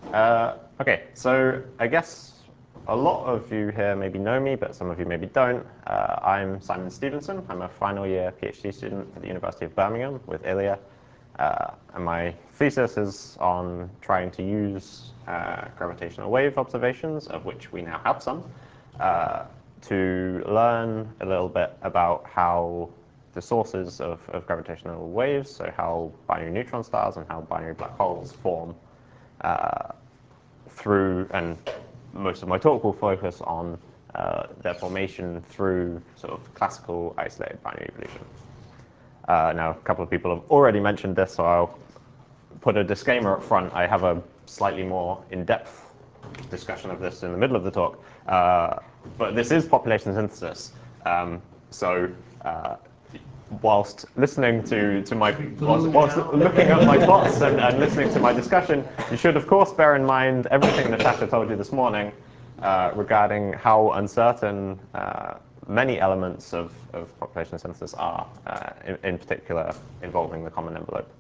Okay, so I guess a lot of you here maybe know me, but some of you maybe don't. I'm Simon Stevenson. I'm a final year PhD student at the University of Birmingham with ILIA. And my thesis is on trying to use gravitational wave observations, of which we now have some, to learn a little bit about how the sources of gravitational waves, so how binary neutron stars and how binary black holes form through, and most of my talk will focus on their formation through sort of classical isolated binary evolution. Now, a couple of people have already mentioned this, so I'll put a disclaimer up front. I have a slightly more in-depth discussion of this in the middle of the talk, but this is population synthesis. So whilst listening to my, whilst looking at my plots and listening to my discussion, you should of course bear in mind everything Natasha told you this morning regarding how uncertain many elements of population synthesis are, in particular involving the common envelope.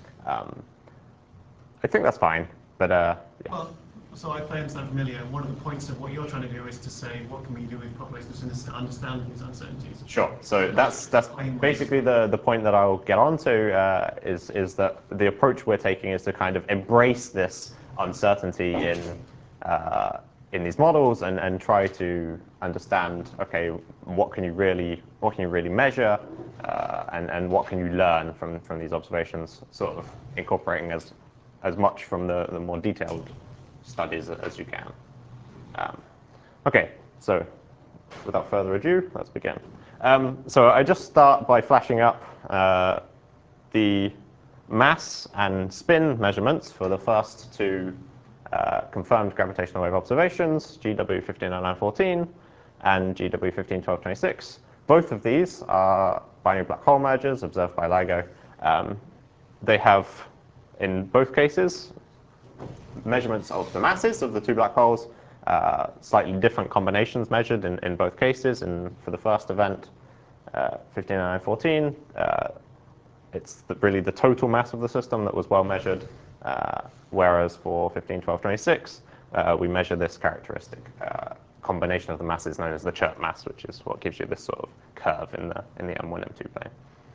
I think that's fine, but yeah. Well, so if I understand familiar, one of the points of what you're trying to do is to say, what can we do with population synthesis to understand these uncertainties? Sure. So that's basically the point that I'll get on to, is that the approach we're taking is to kind of embrace this uncertainty in these models and try to understand, okay, what can you really measure, and what can you learn from these observations, sort of incorporating as much from the more detailed studies as you can. Okay, so without further ado, let's begin. So I just start by flashing up the mass and spin measurements for the first two confirmed gravitational wave observations, GW150914 and GW151226. Both of these are binary black hole mergers observed by LIGO. They have, in both cases, measurements of the masses of the two black holes, slightly different combinations measured in both cases. And for the first event, 150914, it's really the total mass of the system that was well measured, whereas for 151226, we measure this characteristic combination of the masses known as the Chert mass, which is what gives you this sort of curve in the M1, M2 plane.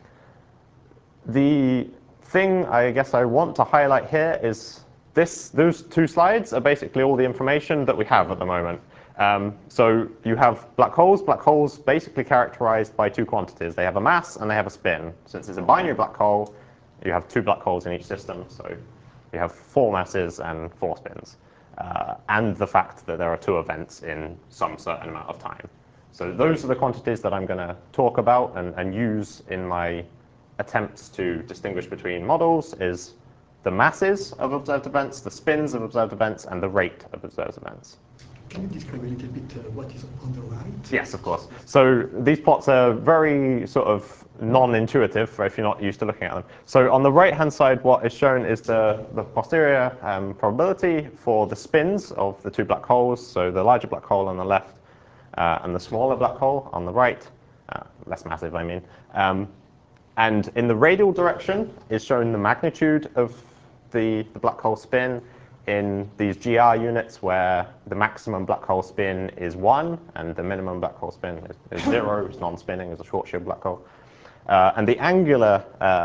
The thing I guess I want to highlight here is those two slides are basically all the information that we have at the moment. So you have black holes. Black holes basically characterized by two quantities. They have a mass and they have a spin. Since it's a binary black hole, you have two black holes in each system. So you have 4 masses and 4 spins. And the fact that there are 2 events in some certain amount of time. So those are the quantities that I'm going to talk about and use in my attempts to distinguish between models is the masses of observed events, the spins of observed events, and the rate of observed events. Can you describe a little bit what is on the right? Yes, of course. So these plots are very sort of non-intuitive if you're not used to looking at them. So on the right-hand side, what is shown is the posterior probability for the spins of the two black holes, so the larger black hole on the left and the smaller black hole on the right, less massive, I mean. And in the radial direction is shown the magnitude of the black hole spin in these GR units where the maximum black hole spin is 1 and the minimum black hole spin is 0. It's non-spinning, it's a Schwarzschild black hole. And the angular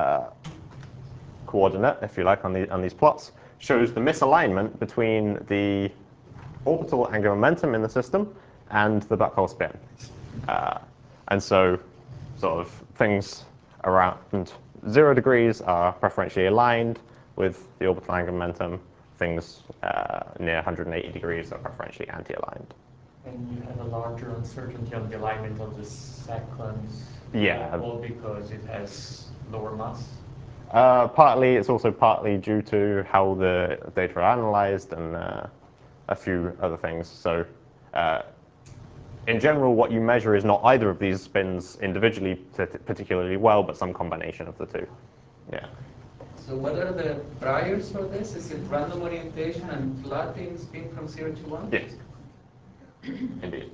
coordinate, if you like, on these plots shows the misalignment between the orbital angular momentum in the system and the black hole spin. And so sort of things around 0 degrees are preferentially aligned with the orbital angular momentum. Things near 180 degrees are preferentially anti-aligned. And you have a larger uncertainty on the alignment of the second black hole because it has lower mass? It's also partly due to how the data are analyzed and a few other things. So in general, what you measure is not either of these spins individually particularly well, but some combination of the two. Yeah. So what are the priors for this? Is it random orientation and plotting spin from 0 to 1? Yes. Indeed.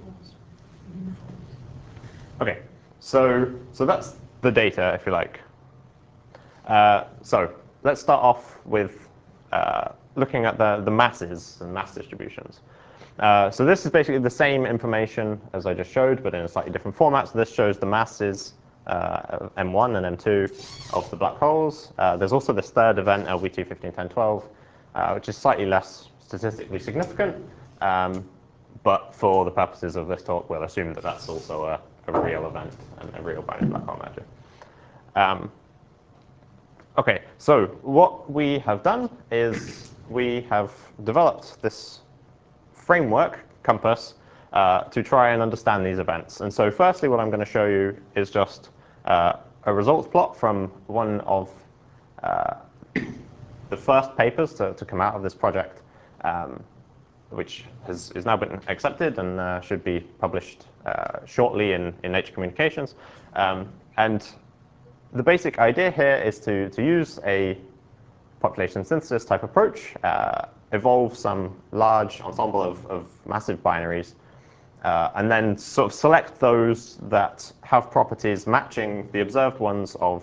Okay. So that's the data, if you like. So let's start off with looking at the masses and mass distributions. So this is basically the same information as I just showed, but in a slightly different format. So this shows the masses of M1 and M2 of the black holes. There's also this third event, LBT 151012, which is slightly less statistically significant. But for the purposes of this talk, we'll assume that that's also a real event and a real binary black hole merger. OK, so what we have done is we have developed this framework, COMPAS, to try and understand these events. And so firstly, what I'm going to show you is just a results plot from one of the first papers to come out of this project, which is now been accepted and should be published shortly in Nature Communications. And the basic idea here is to use a population synthesis type approach, evolve some large ensemble of massive binaries, and then sort of select those that have properties matching the observed ones of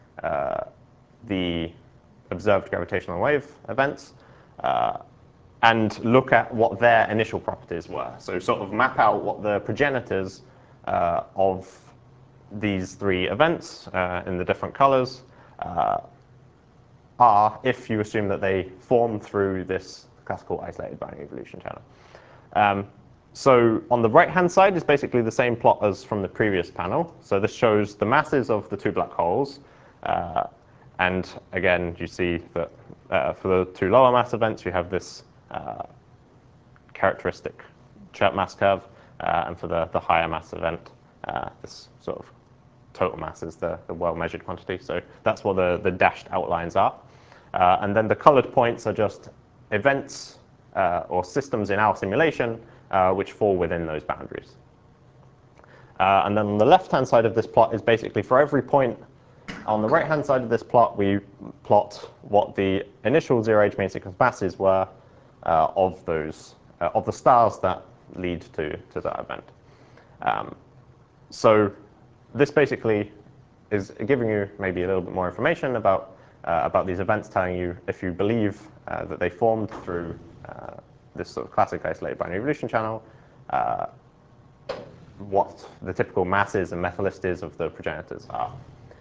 the observed gravitational wave events, and look at what their initial properties were. So sort of map out what the progenitors of these three events in the different colors are, if you assume that they form through this classical isolated binary evolution channel. So on the right-hand side is basically the same plot as from the previous panel. So this shows the masses of the two black holes. And again, you see that for the two lower mass events, you have this characteristic Chert mass curve. And for the higher mass event, this sort of total mass is the well-measured quantity. So that's what the dashed outlines are. And then the colored points are just events or systems in our simulation which fall within those boundaries. And then on the left-hand side of this plot is basically for every point on the right-hand side of this plot, we plot what the initial zero-age main sequence masses were of the stars that lead to that event. So this basically is giving you maybe a little bit more information about these events, telling you if you believe that they formed through this sort of classic isolated binary evolution channel, what the typical masses and methylistes of the progenitors are.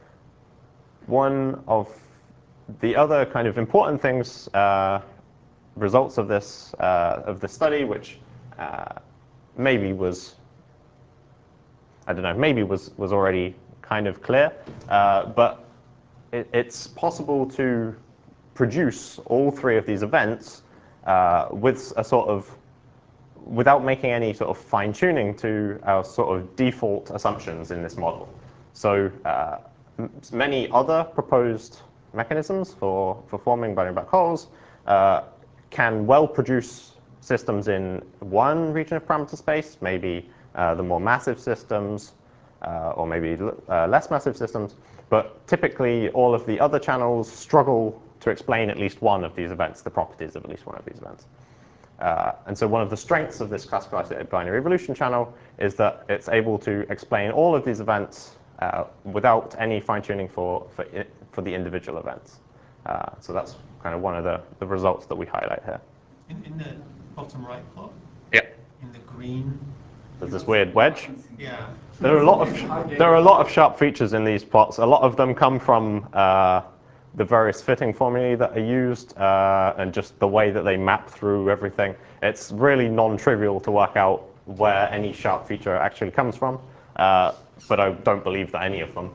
One of the other kind of important things, results of this study, which maybe was, I don't know, maybe was already kind of clear, but it's possible to produce all three of these events with a sort of, without making any sort of fine-tuning to our sort of default assumptions in this model. So many other proposed mechanisms for forming binary black holes can well produce systems in one region of parameter space, maybe the more massive systems, or maybe less massive systems. But typically, all of the other channels struggle to explain at least one of these events, the properties of at least one of these events. And so one of the strengths of this classical isolated binary evolution channel is that it's able to explain all of these events without any fine-tuning for the individual events. So that's kind of one of the results that we highlight here. In the bottom right plot? Yeah. In the green? There's this weird wedge. Yeah. There are a lot of sharp features in these plots. A lot of them come from the various fitting formulae that are used and just the way that they map through everything. It's really non-trivial to work out where any sharp feature actually comes from, but I don't believe that any of them.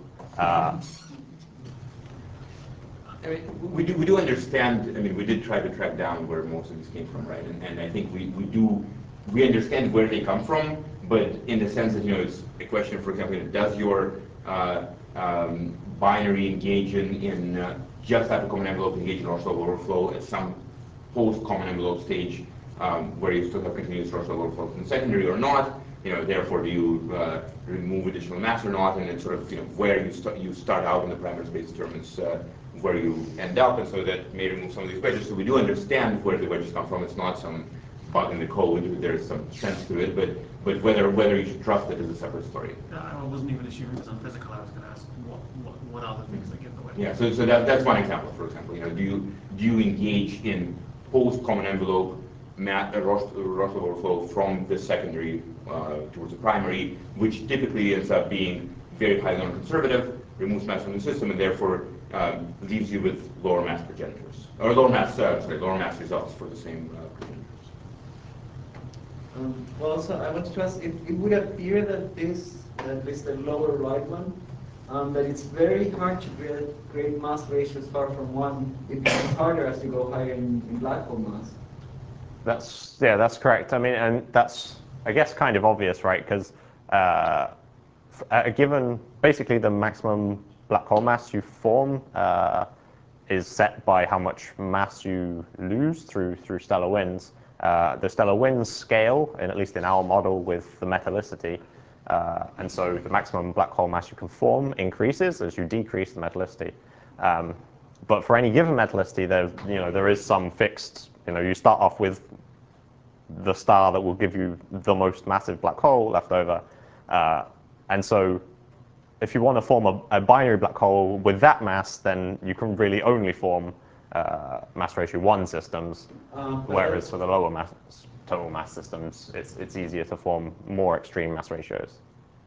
I mean, we do understand. I mean, we did try to track down where most of these came from, right? And I think we understand where they come from, but in the sense that, you know, it's a question, for example, does your binary engage in just after common envelope engage in Rorschach overflow at some post-common envelope stage where you still have continuous Rorschach overflow from the secondary or not? You know, therefore, do you remove additional mass or not? And it's sort of, you know, where you start out in the parameter space determines where you end up, and so that may remove some of these wedges. So we do understand where the wedges come from. It's not some bug in the code. There's some sense to it, but whether you should trust it is a separate story. I wasn't even assuming it was unphysical. I was going to ask what are the things that give the wedges? Yeah, so that's one example. For example, you know, do you engage in post-common envelope Roche overflow from the secondary towards the primary, which typically ends up being very highly non-conservative, removes mass from the system, and therefore leaves you with lower mass progenitors, or lower mass results for the same progenitors. Well, so I wanted to ask, it would appear that this, at least the lower right one, that it's very hard to create mass ratios far from one. It becomes harder as you go higher in black hole mass. That's correct. I mean, and that's, I guess, kind of obvious, right? Because given basically the maximum black hole mass you form is set by how much mass you lose through stellar winds. The stellar winds scale, at least in our model, with the metallicity. And so the maximum black hole mass you can form increases as you decrease the metallicity. But for any given metallicity, there is some fixed, you start off with the star that will give you the most massive black hole left over. And so if you want to form a binary black hole with that mass, then you can really only form mass ratio 1 systems, whereas for the lower mass, total mass systems, it's easier to form more extreme mass ratios.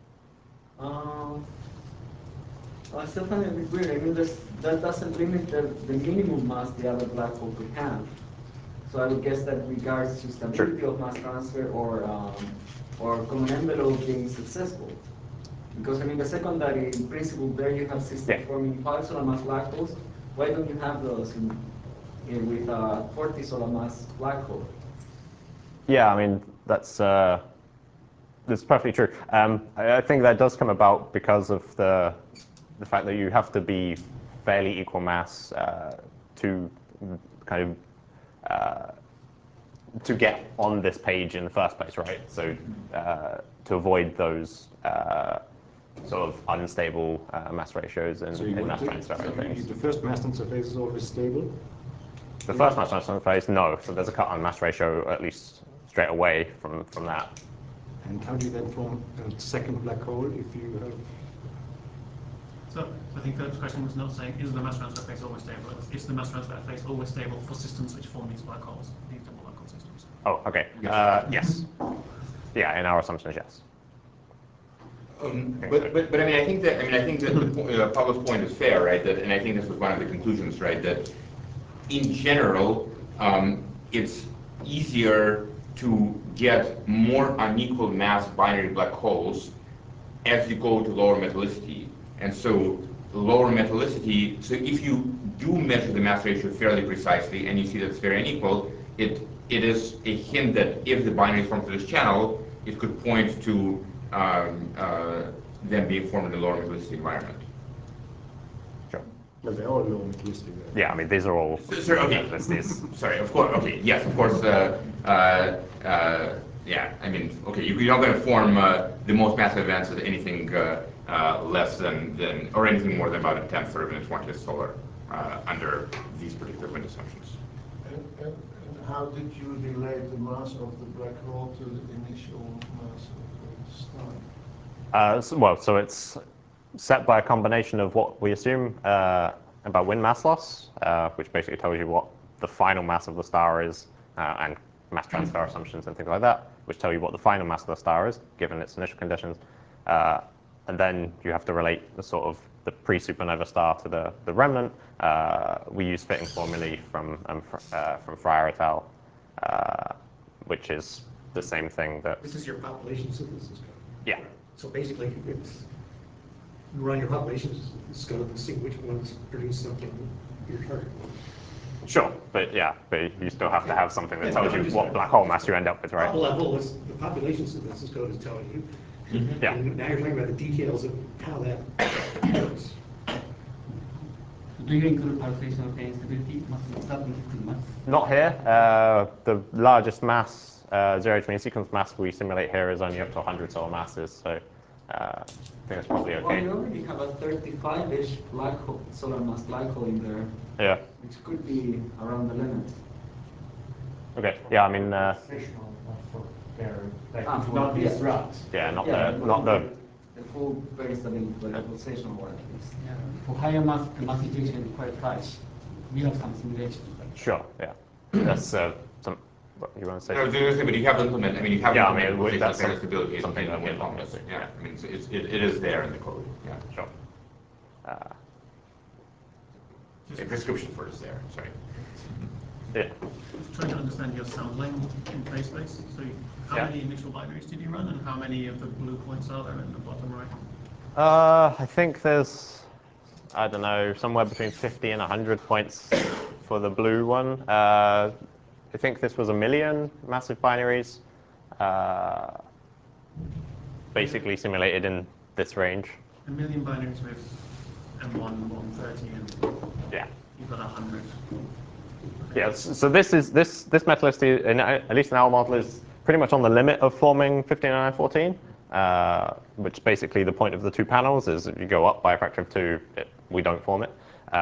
I still find it a bit weird. I mean, that doesn't limit the minimum mass the other black hole could have. So I would guess that regards to stability of mass transfer or common envelope being successful. Because I mean, the secondary principle there, you have systems forming 5 solar mass black holes. Why don't you have those with a 40 solar mass black hole? Yeah, I mean, that's perfectly true. I think that does come about because of the fact that you have to be fairly equal mass to kind of to get on this page in the first place, right? So to avoid those sort of unstable mass ratios and mass transfer and things. The first mass transfer phase is always stable? The first mass transfer phase, no. So there's a cut on mass ratio at least straight away from that. And how do you then form a second black hole if you have... So I think Philip's question was not saying, is the mass transfer phase always stable? Is the mass transfer phase always stable for systems which form these black holes, these double black hole systems? Oh, okay. Yes. Yeah, in our assumptions, yes. But I mean, I think that Pablo's point is fair, right? And I think this was one of the conclusions, right? That in general, it's easier to get more unequal mass binary black holes as you go to lower metallicity. And so lower metallicity, so if you do measure the mass ratio fairly precisely and you see that it's very unequal, it is a hint that if the binary is formed through this channel, it could point to them being formed in a lower metallicity environment. Sure. Well, they're all low metallicity. Yeah, I mean, these are all... Sorry, okay. Sorry, of course, okay, yes, of course, yeah, I mean, okay, you're not going to form the most massive events as anything less than, or anything more than about a tenth or an quantity solar under these particular wind assumptions. And how did you relate the mass of the black hole to the initial mass of the star? So it's set by a combination of what we assume about wind mass loss, which basically tells you what the final mass of the star is, and mass transfer assumptions and things like that, which tell you what the final mass of the star is, given its initial conditions. And then you have to relate the sort of the pre-supernova star to the remnant. We use fitting formulae from Fryer et al., which is the same thing that... This is your population synthesis code. Yeah. So basically, it's, you run your population code and see which ones produce something you're targeting. Sure, but you still have to have something that tells you what black hole mass you end up with, right? Top level is the population synthesis code is telling you. Mm-hmm. Yeah. And now you're talking about the details of how that works. Do you include calculation of instability, mass? Not here. The largest mass, zero to mean sequence mass we simulate here is only up to 100 solar masses, so I think it's probably okay. Well, you already have a 35-ish black hole, solar mass black hole in there. Yeah. Which could be around the limit. Okay. Yeah, I mean. Not these rods. Yeah, not the full very stability, but the pulsational one at least. Yeah. For higher mass, the mass situation is quite high. We have some simulations. Sure. Yeah. That's some. What you want to say? No, seriously, but you have implemented. I mean, you have Yeah, implemented rotational that's failure stability something in that we're Lambda. using. Yeah, I mean, it is there in the code. Yeah, Sure. the prescription for it is there. Sorry. Yeah. Just trying to understand your sampling in phase space. So how many initial binaries did you run, and how many of the blue points are there in the bottom right? I think there's, I don't know, somewhere between 50 and 100 points for the blue one. I think this was 1 million massive binaries, basically simulated in this range. 1 million binaries with M1, 130, and Yeah. you've got 100. Yeah, so this metallicity, at least in our model, is pretty much on the limit of forming 150914, which basically the point of the two panels is if you go up by a factor of 2, we don't form it.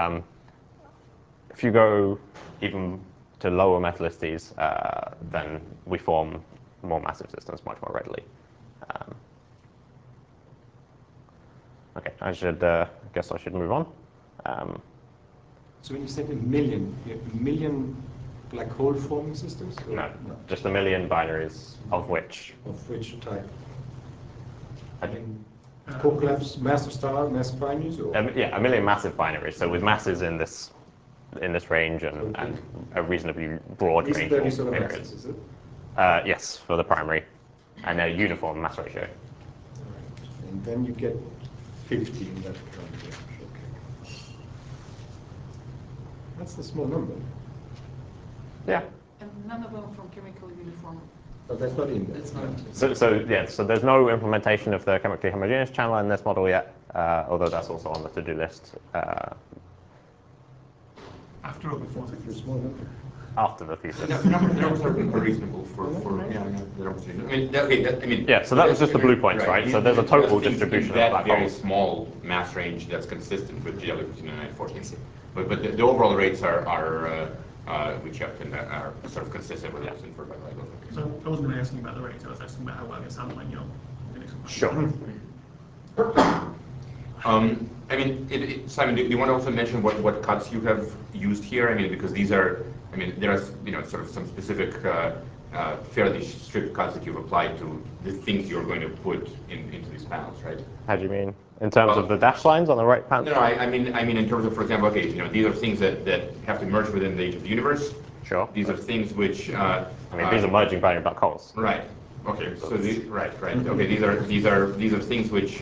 If you go even to lower metallicities, then we form more massive systems much more readily. Okay, I guess I should move on. So when you said 1 million, you have 1 million black hole forming systems? Or No, just 1 million binaries, of which. Of which type? I mean, core collapse, massive star, massive binaries? Or? Yeah, 1 million massive binaries. So with masses in this range and a reasonably broad range of sort of areas. masses, is it? Yes, for the primary, and a uniform mass ratio. Right. And then you get 50 in that kind of range. Okay. That's a small number. Yeah. And none of them from chemical uniform. But that's not in there. That's not. So there's no implementation of the chemically homogeneous channel in this model yet, although that's also on the to-do list. After or before? Small number. After the thesis. The numbers are reasonable for yeah, the numbers are reasonable. I mean, yeah, so that was just the blue points, right? So there's a total distribution of that black very holes. small mass range that's consistent with GW150914. But the overall rates are which are sort of consistent with what's inferred by LIGO. So I wasn't really asking about the rates, I was asking about how well you're sampling your initial. Sure. I mean, Simon, do you want to also mention what cuts you have used here? I mean, because these are, I mean, there are sort of some specific fairly strict cuts that you've applied to the things you're going to put into these panels, right? How do you mean? In terms of the dashed lines on the right panel? No, I mean in terms of, for example, okay, these are things that have to merge within the age of the universe. Sure. These are things which. I mean, these are merging binary black holes. Right. Okay. So right. Okay. These are things which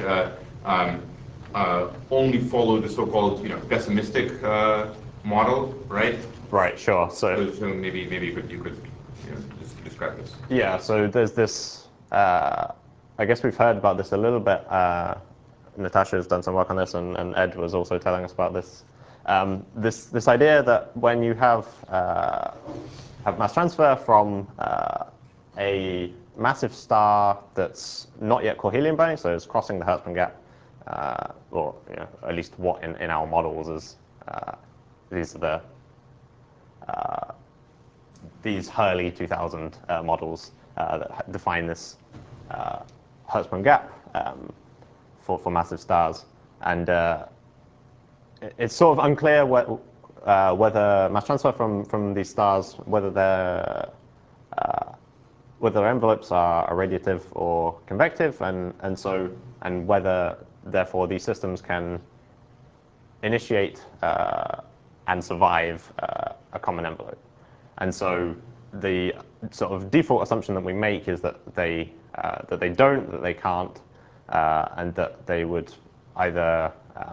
only follow the so-called pessimistic model, right? Right. Sure. So maybe you could describe this. Yeah. So there's this. I guess we've heard about this a little bit. Natasha has done some work on this, and Ed was also telling us about this. This idea that when you have mass transfer from a massive star that's not yet core helium binding, so it's crossing the Hertzsprung gap, or at least what in our models is these are these Hurley 2000 models that define this Hertzsprung gap for massive stars, and it's sort of unclear whether mass transfer from these stars, whether their envelopes are irradiative or convective, and whether therefore these systems can initiate and survive a common envelope. And so the sort of default assumption that we make is that they don't, that they can't, and that they would either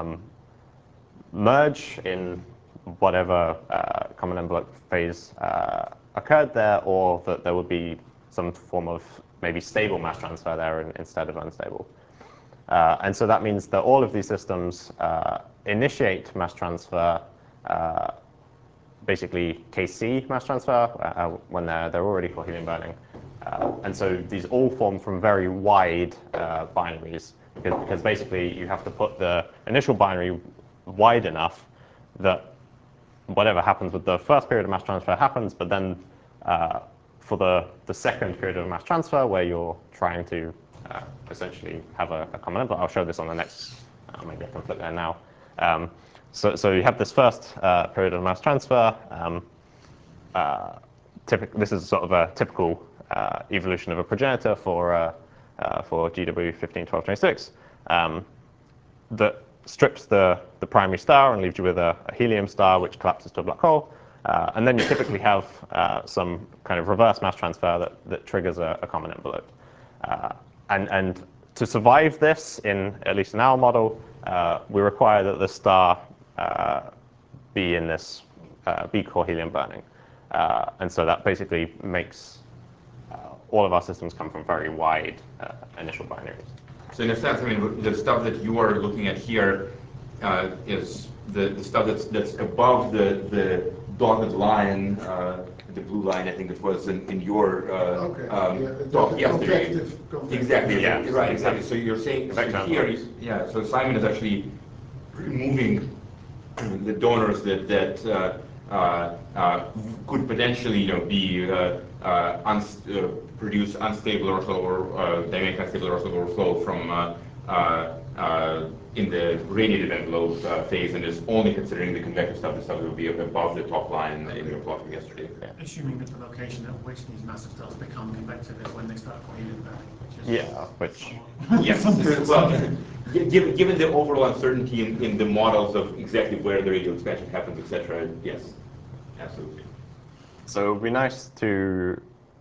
merge in whatever common envelope phase occurred there, or that there would be some form of maybe stable mass transfer there instead of unstable. And so that means that all of these systems initiate mass transfer, basically KC mass transfer, when they're already core helium burning. And so these all form from very wide binaries, because basically you have to put the initial binary wide enough that whatever happens with the first period of mass transfer happens, but then for the second period of mass transfer, where you're trying to essentially have a common envelope, I'll show this on the next, maybe I can flip there now. So you have this first period of mass transfer, this is sort of a typical evolution of a progenitor for GW 151226 that strips the primary star and leaves you with a helium star, which collapses to a black hole. And then you typically have some kind of reverse mass transfer that triggers a common envelope. And to survive this, at least in our model, we require that the star be in this B core helium burning. And so that basically makes all of our systems come from very wide initial binaries. So in a sense, I mean, the stuff that you are looking at here is the stuff that's above the dotted line, the blue line, I think it was in your talk yesterday. Exactly. Yeah. Right. Exactly. So you're saying so here, So Simon is actually removing the donors that could potentially, be produce unstable or dynamic unstable Rosov overflow from in the radiative envelope phase, and is only considering the convective stuff, the stuff that will be above the top line in your plot from yesterday. Assuming that the location at which these massive stars become convective is when they start helium burning, yes. Well, given the overall uncertainty in the models of exactly where the radial expansion happens, etc., yes, absolutely. So it would be nice to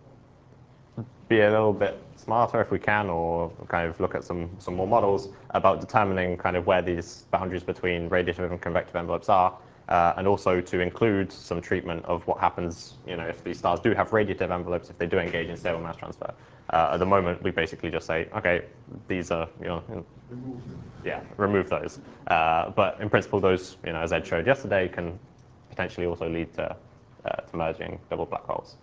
be a little bit smarter if we can, or kind of look at some more models about determining kind of where these boundaries between radiative and convective envelopes are, and also to include some treatment of what happens, if these stars do have radiative envelopes, if they do engage in stable mass transfer. At the moment, we basically just say, okay, these are, remove those. But in principle, those, as Ed showed yesterday, can potentially also lead to merging double black holes.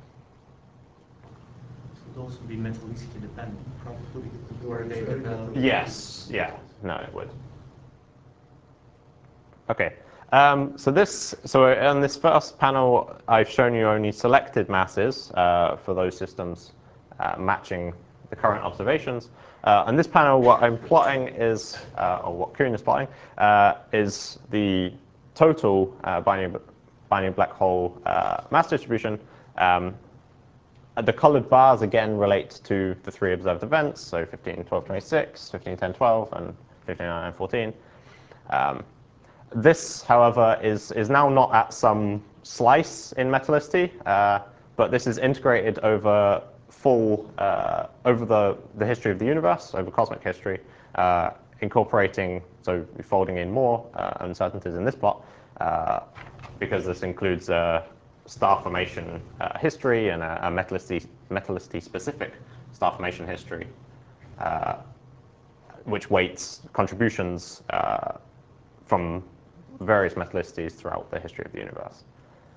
It would also be metallicity dependent, probably, where they develop. Yes, no, it would. Okay, so on this first panel, I've shown you only selected masses for those systems matching the current observations. On this panel, what I'm plotting is, or what Kuhn is plotting, is the total binary black hole mass distribution. The colored bars, again, relate to the 3 observed events, so 15, 12, 26, 15, 10, 12, and 15, 9, 14. This, however, is now not at some slice in metallicity, but this is integrated over over the history of the universe, over cosmic history, incorporating, so folding in more uncertainties in this plot, because this includes star formation history and a metallicity-specific star formation history, which weights contributions from various metallicities throughout the history of the universe.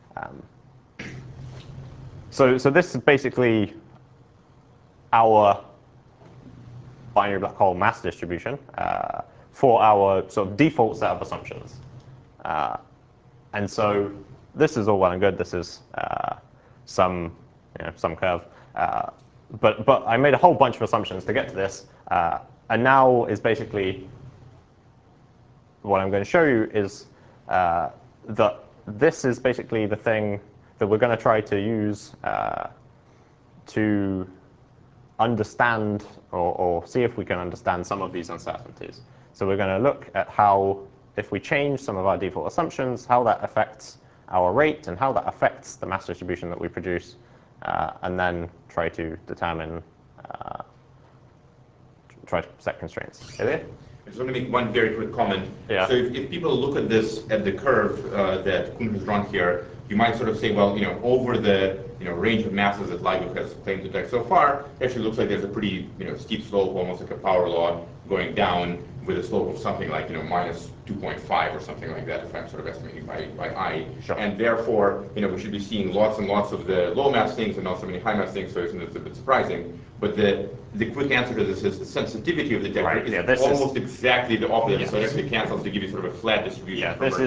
So this is basically our binary black hole mass distribution for our sort of default set of assumptions. And so this is all well and good. This is some curve. But I made a whole bunch of assumptions to get to this. And now is basically what I'm going to show you is that this is basically the thing that we're going to try to use to understand or see if we can understand some of these uncertainties. So we're going to look at how, if we change some of our default assumptions, how that affects our rate and how that affects the mass distribution that we produce, and then try to determine, try to set constraints. I just want to make one very quick comment. Yeah. So if people look at this, at the curve that Kuhn has drawn here, you might sort of say, well, over the range of masses that LIGO has claimed to detect so far, it actually looks like there's a pretty steep slope, almost like a power law, going down with a slope of something like minus 2.5 or something like that, if I'm sort of estimating by eye. Sure. And therefore, we should be seeing lots and lots of the low mass things and not so many high mass things, so it's a bit surprising. But the quick answer to this is the sensitivity of the detector is almost exactly the opposite. Yes. So it actually cancels to give you sort of a flat distribution. Yeah, this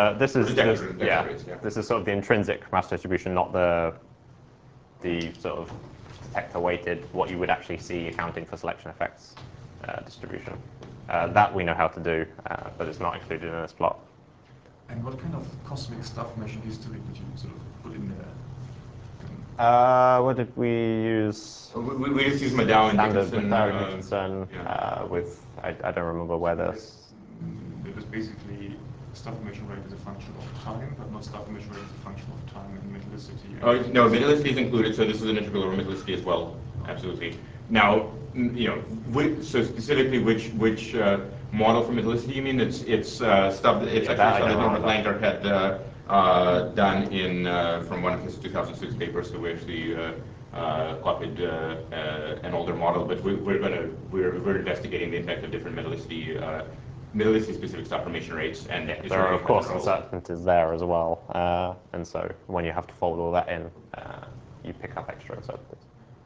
is sort of the intrinsic mass distribution, not the sort of detector weighted, what you would actually see accounting for selection effects distribution. That we know how to do, but it's not included in this plot. And what kind of cosmic stuff measuring history did you sort of put in there? What did we use? We just use Madao and standard Dickinson. with I don't remember where this. It was basically stuff emission rate is a function of time, but not stuff emission rate is a function of time and metallicity. Oh no, metallicity is included, so this is an integral over metallicity as well. Absolutely. Now, so specifically, which model for metallicity you mean? It's stuff that it's actually stuff that Norbert Langer had done in from one of his 2006 papers. So we actually copied an older model, but we're investigating the impact of different metallicity specific stuff formation rates, and there are of course uncertainties there as well, and so when you have to fold all that in, you pick up extra uncertainties.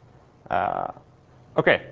Okay,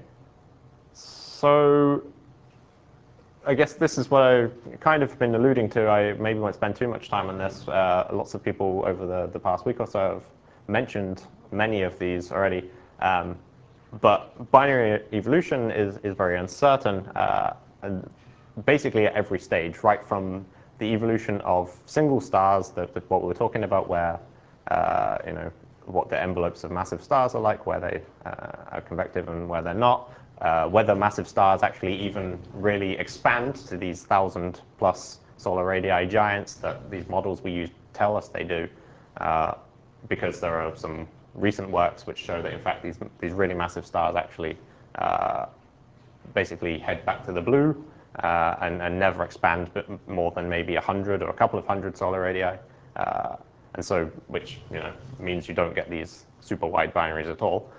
so I guess this is what I've kind of been alluding to. I maybe won't spend too much time on this. Lots of people over the past week or so have mentioned many of these already, but binary evolution is very uncertain, and basically at every stage, right from the evolution of single stars, what we were talking about, where what the envelopes of massive stars are like, where they are convective and where they're not, whether massive stars actually even really expand to these 1,000+ solar radii giants that these models we use tell us they do, because there are some recent works which show that in fact these really massive stars actually basically head back to the blue and never expand more than maybe 100 or a couple of hundred solar radii. And so, which means you don't get these super wide binaries at all.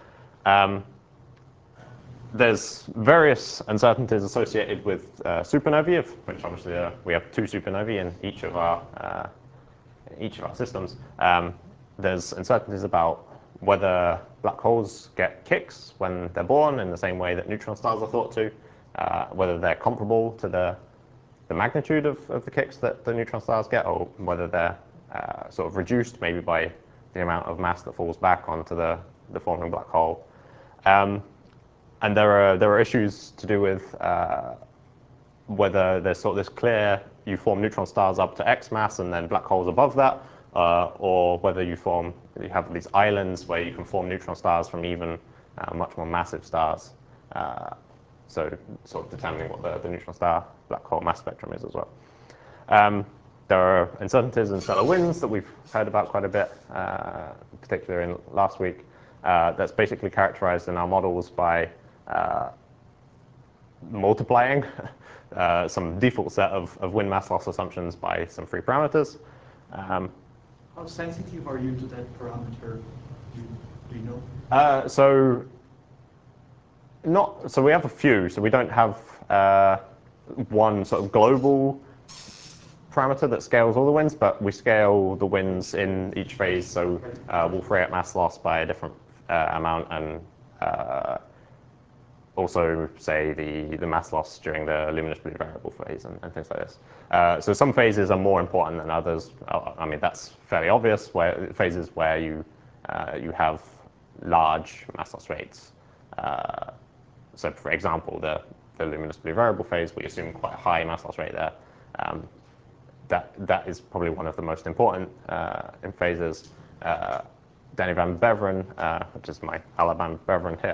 There's various uncertainties associated with supernovae, of which obviously we have 2 supernovae in each of our systems. There's uncertainties about whether black holes get kicks when they're born in the same way that neutron stars are thought to, whether they're comparable to the magnitude of the kicks that the neutron stars get, or whether they're sort of reduced maybe by the amount of mass that falls back onto the forming black hole. And there are issues to do with whether there's sort of this clear, you form neutron stars up to X mass and then black holes above that, or whether you have these islands where you can form neutron stars from even much more massive stars. So sort of determining what the neutron star black hole mass spectrum is as well. There are uncertainties in stellar winds that we've heard about quite a bit, particularly in last week. That's basically characterized in our models by multiplying some default set of wind mass loss assumptions by some free parameters. How sensitive are you to that parameter? Do you know? So we have a few. So we don't have one sort of global parameter that scales all the winds, but we scale the winds in each phase. So we'll free up mass loss by a different amount, and also say the mass loss during the luminous blue variable phase and things like this. So some phases are more important than others. I mean, that's fairly obvious. Phases where you have large mass loss rates. So for example, the luminous blue variable phase, we assume quite a high mass loss rate there. That is probably one of the most important in phases. Danny Van Beveren, which is my Alabama Beveren here,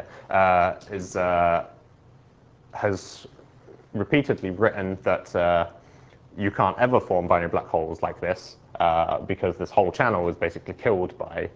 has repeatedly written that you can't ever form binary black holes like this because this whole channel is basically killed by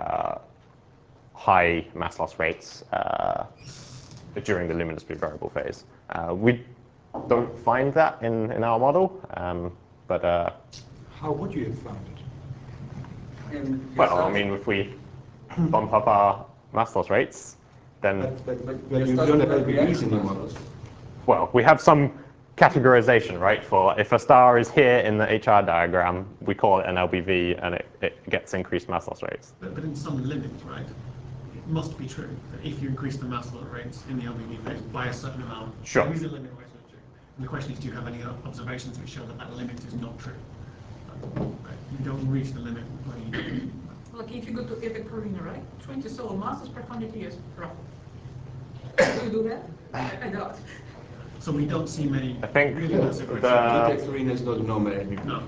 high mass loss rates during the luminous blue variable phase. We don't find that in our model, but how would you have found it? Well, I mean, if we bump up our mass loss rates, then... But you don't have LBVs in your models. Well, we have some categorization, right? For if a star is here in the HR diagram, we call it an LBV, and it gets increased mass loss rates. But in some limit, right? It must be true that if you increase the mass loss rates in the LBV phase by a certain amount, sure, there is a limit where it's not true. And the question is, do you have any observations which show that that limit is not true? You don't reach the limit where you... Like if you go to Eva Corina, right? 20 solar masses per 100 years, roughly. Do you do that? I doubt. So we don't see many I think really massive rates. Context arena is not normal anymore. No.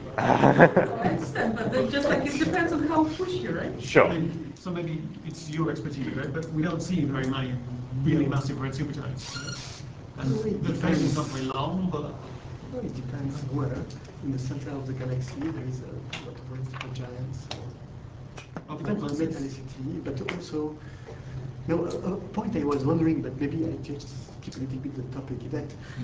I understand, but then just like it depends on how pushy, right? Sure. So maybe it's your expertise, right? But we don't see very many really massive red supergiants. And the phase is not very long, but Well, it depends where. In the center of the galaxy, there is a lot of red supergiants. it depends on Metallicity, but also, no, a point I was wondering, but maybe I just keep a little bit the topic, that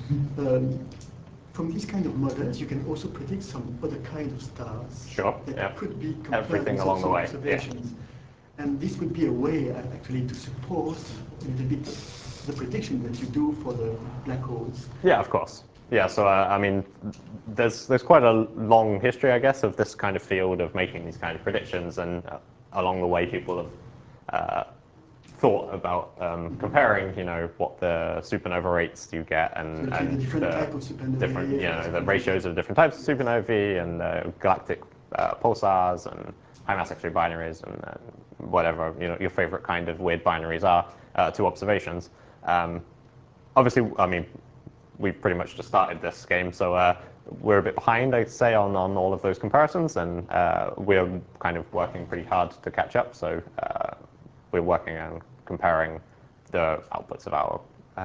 from these kind of models, you can also predict some other kind of stars. Sure, that yeah. could be Everything along the way, yeah. observations. And this would be a way, actually, to support a little bit the prediction that you do for the black holes. Yeah, of course. Yeah, so I mean, there's quite a long history, I guess, of this kind of field of making these kind of predictions, and along the way, people have thought about comparing, you know, what the supernova rates you get, and, So and different the type of supernovae, different, you know, the ratios of different types of supernovae, and galactic pulsars, and high mass X-ray binaries, and whatever, you know, your favorite kind of weird binaries are to observations. Obviously, I mean, we've pretty much just started this game, so we're a bit behind, I'd say, on all of those comparisons, and we're kind of working pretty hard to catch up. So we're working on comparing the outputs of our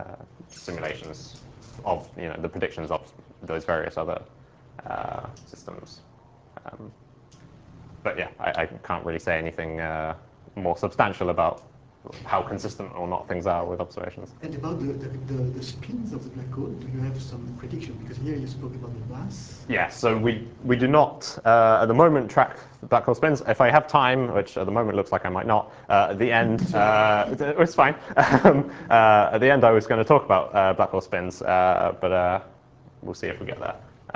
simulations of, you know, the predictions of those various other systems. But yeah, I can't really say anything more substantial about how consistent or not things are with observations. And about the spins of the black hole, do you have some prediction? Because here you spoke about the mass. Yeah, so we do not, at the moment, track the black hole spins. If I have time, which at the moment looks like I might not, at the end, it's fine. At the end, I was going to talk about black hole spins, but we'll see if we get there.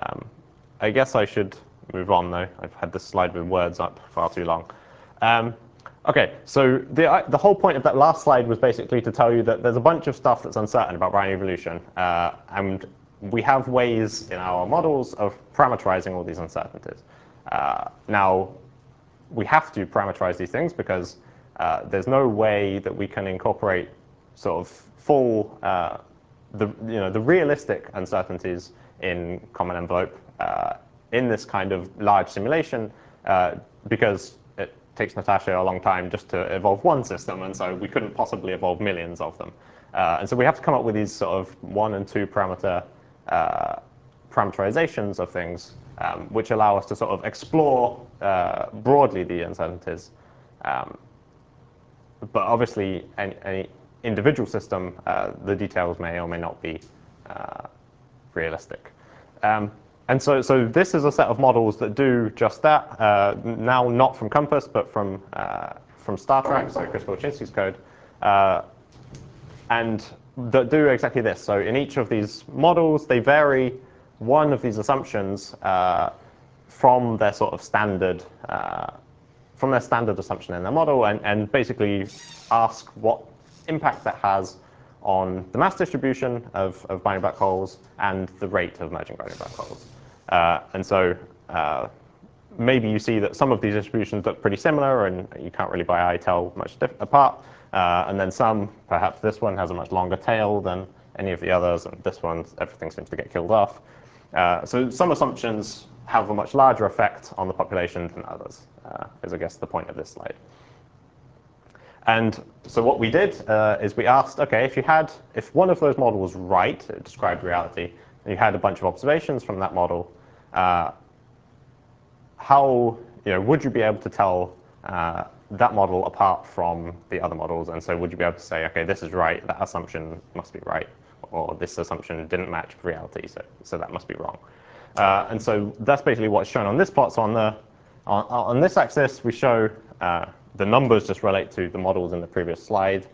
I guess I should move on, though. I've had this slide with words up far too long. Okay, so the whole point of that last slide was basically to tell you that there's a bunch of stuff that's uncertain about binary evolution, and we have ways in our models of parameterizing all these uncertainties. Now, we have to parameterize these things because there's no way that we can incorporate sort of full, the realistic uncertainties in common envelope in this kind of large simulation because it takes Natasha a long time just to evolve one system, and so we couldn't possibly evolve millions of them. And so we have to come up with these sort of 1 and 2 parameter parameterizations of things, which allow us to sort of explore broadly the uncertainties. But obviously, any individual system, the details may or may not be realistic. And so this is a set of models that do just that, now not from COMPAS, but from Star Trek, so Chris Wilczynski's code, and that do exactly this. So in each of these models, they vary one of these assumptions from their sort of standard, from their standard assumption in their model, and basically ask what impact that has on the mass distribution of binary black holes and the rate of merging binary black holes. And so maybe you see that some of these distributions look pretty similar, and you can't really by eye tell much apart. And then some, perhaps this one has a much longer tail than any of the others, and this one, everything seems to get killed off. So some assumptions have a much larger effect on the population than others, is I guess the point of this slide. And so what we did is we asked, okay, if one of those models was right, it described reality, and you had a bunch of observations from that model, how, would you be able to tell that model apart from the other models? And so would you be able to say, okay, this is right, that assumption must be right, or this assumption didn't match reality, so that must be wrong. And so that's basically what's shown on this plot. So on this axis, we show the numbers just relate to the models in the previous slide,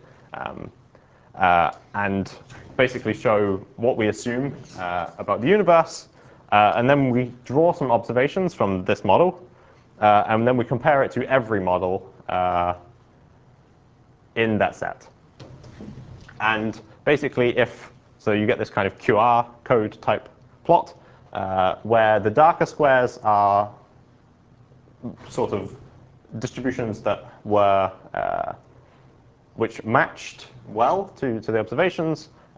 and basically show what we assume about the universe. And then we draw some observations from this model, and then we compare it to every model in that set. And basically, so you get this kind of QR code type plot, where the darker squares are sort of distributions that were which matched well to the observations,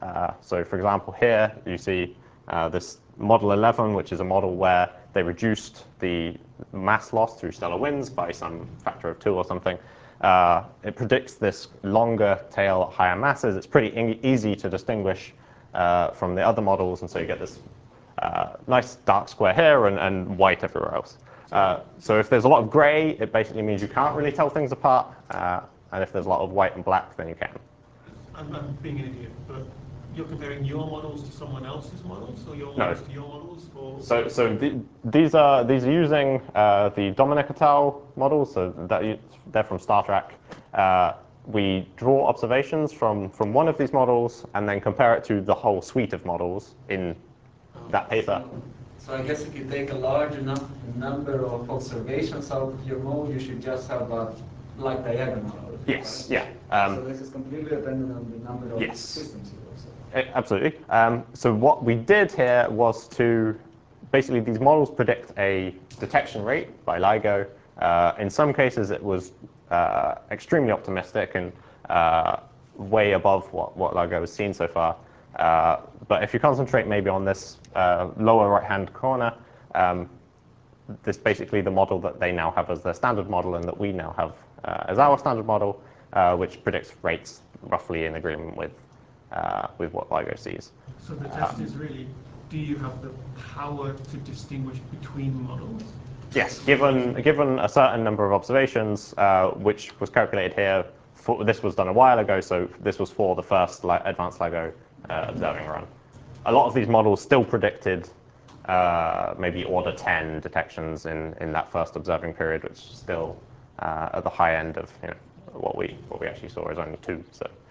So for example, here you see this model 11, which is a model where they reduced the mass loss through stellar winds by some factor of 2 or something. It predicts this longer tail at higher masses. It's pretty easy to distinguish from the other models, and so you get this nice dark square here and white everywhere else. So if there's a lot of gray, it basically means you can't really tell things apart, and if there's a lot of white and black, then you can. I'm being an idiot, but you're comparing your models to someone else's models, or your models to your models? Or These are using the Dominic et al. Models, so they're from Star Trek. We draw observations from one of these models and then compare it to the whole suite of models in that paper. So I guess if you take a large enough number of observations out of your model, you should just have a black diagonal. Yes, yeah. So this is completely dependent on the number of systems you observe. Absolutely. So what we did here was to basically, these models predict a detection rate by LIGO. In some cases, it was extremely optimistic and way above what LIGO has seen so far. But if you concentrate maybe on this lower right-hand corner, this basically the model that they now have as their standard model and that we now have as our standard model, which predicts rates roughly in agreement with what LIGO sees. So the test is really, do you have the power to distinguish between models? Yes, given a certain number of observations, which was calculated here. This was done a while ago, so this was for the first advanced LIGO observing run. A lot of these models still predicted maybe order 10 detections in that first observing period, which is still at the high end of what we actually saw is only 2.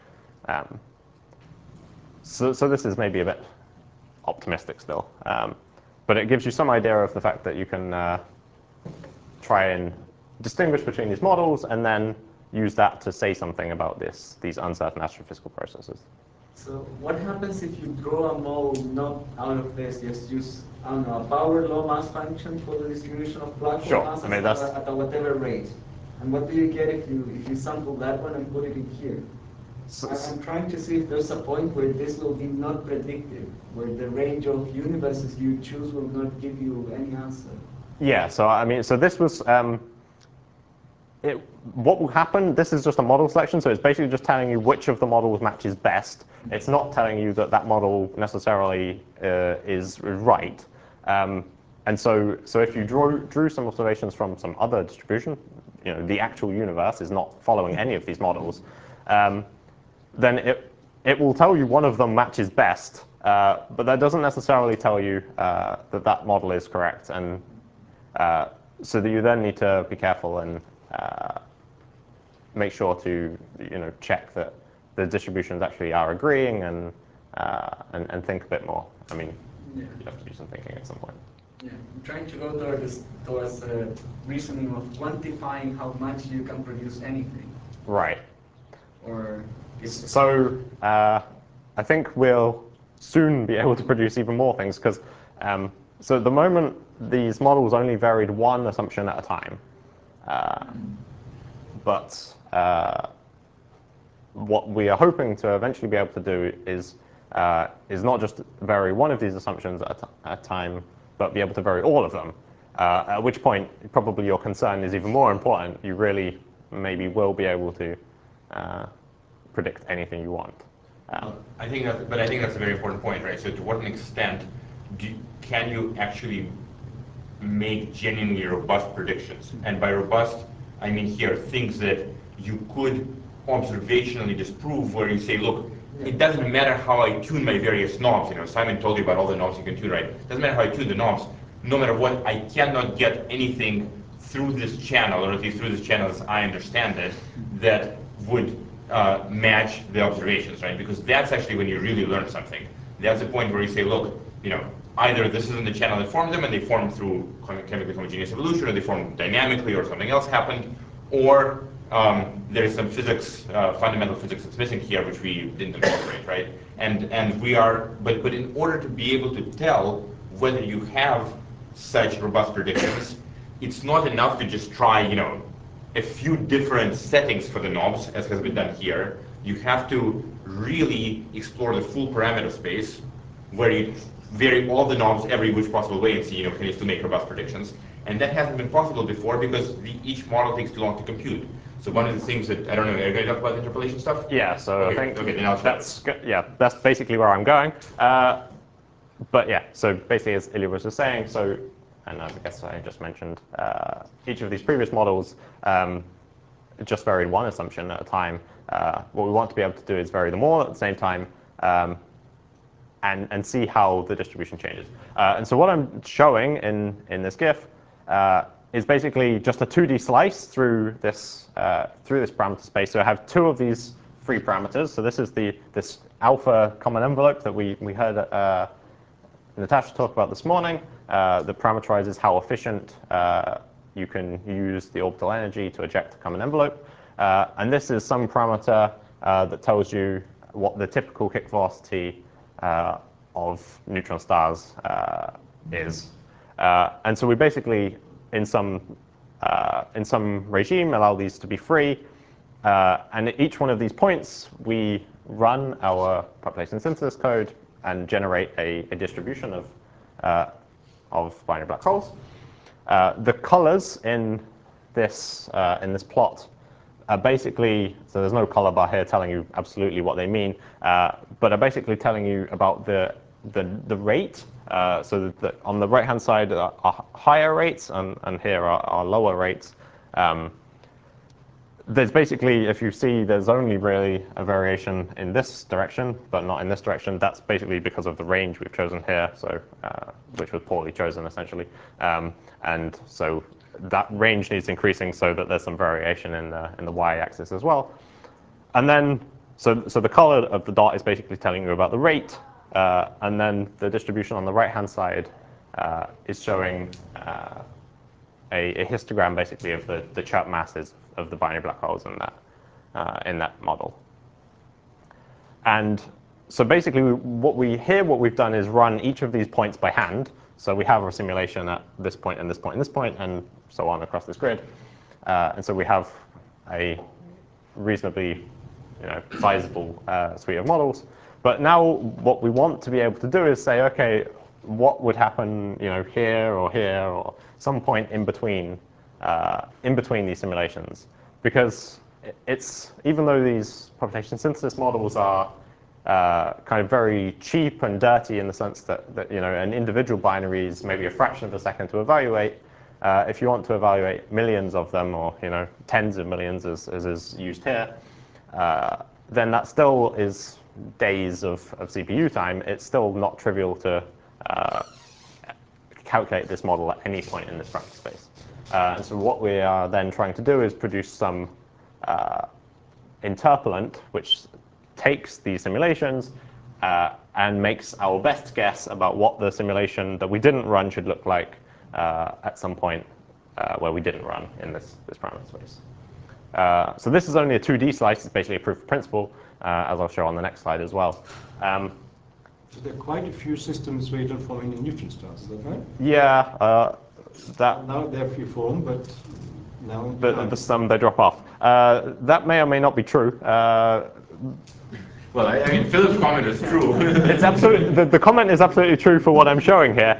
So this is maybe a bit optimistic still, but it gives you some idea of the fact that you can try and distinguish between these models and then use that to say something about these uncertain astrophysical processes. So what happens if you draw a model not out of this, just use, I don't know, a power law mass function for the distribution of black hole masses at a whatever rate? And what do you get if you sample that one and put it in here? I'm trying to see if there's a point where this will be not predictive, where the range of universes you choose will not give you any answer. Yeah, so I mean, so this was, what will happen, this is just a model selection, so it's basically just telling you which of the models matches best. It's not telling you that that model necessarily is right. And so if you drew some observations from some other distribution, the actual universe is not following any of these models, then it will tell you one of them matches best, but that doesn't necessarily tell you that model is correct. And so that you then need to be careful and make sure to check that the distributions actually are agreeing and think a bit more. I mean, you have to do some thinking at some point. Yeah, I'm trying to go towards the reasoning of quantifying how much you can produce anything. Right. Or so I think we'll soon be able to produce even more things because so at the moment these models only varied one assumption at a time. But what we are hoping to eventually be able to do is not just vary one of these assumptions at a time, but be able to vary all of them. At which point, probably your concern is even more important. You really maybe will be able to predict anything you want. I think that's a very important point, right? So to what extent can you actually make genuinely robust predictions? And by robust, I mean here things that you could observationally disprove, where you say, look, it doesn't matter how I tune my various knobs. Simon told you about all the knobs you can tune, right? It doesn't matter how I tune the knobs. No matter what, I cannot get anything through this channel, or at least through this channel as I understand it, that would match the observations, right? Because that's actually when you really learn something. That's the point where you say, look, either this isn't the channel that formed them and they formed through chemically homogeneous evolution, or they formed dynamically, or something else happened, or there's some physics, fundamental physics that's missing here, which we didn't incorporate, right? And we are, but in order to be able to tell whether you have such robust predictions, it's not enough to just try, a few different settings for the knobs, as has been done here. you have to really explore the full parameter space where you vary all the knobs every which possible way and see, can you still make robust predictions? And that hasn't been possible before because each model takes too long to compute. So one of the things that, I don't know, are you going to talk about interpolation stuff? Yeah, so okay, I think okay, then I'll that's basically where I'm going. But yeah, so basically as Ilya was just saying, and I guess I just mentioned, each of these previous models just varied one assumption at a time. What we want to be able to do is vary them all at the same time and see how the distribution changes. And so what I'm showing in this GIF is basically just a 2D slice through this parameter space. So I have two of these free parameters. So this is this alpha common envelope that we heard Natasha talk about this morning, that parameterizes how efficient you can use the orbital energy to eject a common envelope. And this is some parameter that tells you what the typical kick velocity of neutron stars is. And so we basically, in some regime, allow these to be free. And at each one of these points, we run our population synthesis code and generate a distribution of binary black holes. The colors in this plot are basically, so there's no color bar here telling you absolutely what they mean, but are basically telling you about the rate. So that on the right-hand side are higher rates, and here are lower rates. There's basically, if you see, there's only really a variation in this direction, but not in this direction. That's basically because of the range we've chosen here, so which was poorly chosen, essentially. And so that range needs increasing so that there's some variation in the y-axis as well. And then, so the color of the dot is basically telling you about the rate, and then the distribution on the right-hand side is showing a histogram, basically, of the Chirp masses of the binary black holes in that model. And so basically, what we've done is run each of these points by hand. So we have our simulation at this point and this point and this point, and so on across this grid. And so we have a reasonably sizable suite of models. But now what we want to be able to do is say, OK, what would happen here or some point in between these simulations? Because even though these population synthesis models are kind of very cheap and dirty in the sense that an individual binary is maybe a fraction of a second to evaluate, if you want to evaluate millions of them or tens of millions as is used here, then that still is days of CPU time. It's still not trivial to calculate this model at any point in this parameter space. And so what we are then trying to do is produce some interpolant which takes these simulations and makes our best guess about what the simulation that we didn't run should look like at some point where we didn't run in this parameter space. So this is only a 2D slice. It's basically a proof of principle, as I'll show on the next slide as well. So there are quite a few systems where you don't form any neutron stars, is that right? Yeah. Now they're free form, but now some they drop off. That may or may not be true. Well, I mean, Philip's comment is true. It's absolutely the comment is absolutely true for what I'm showing here.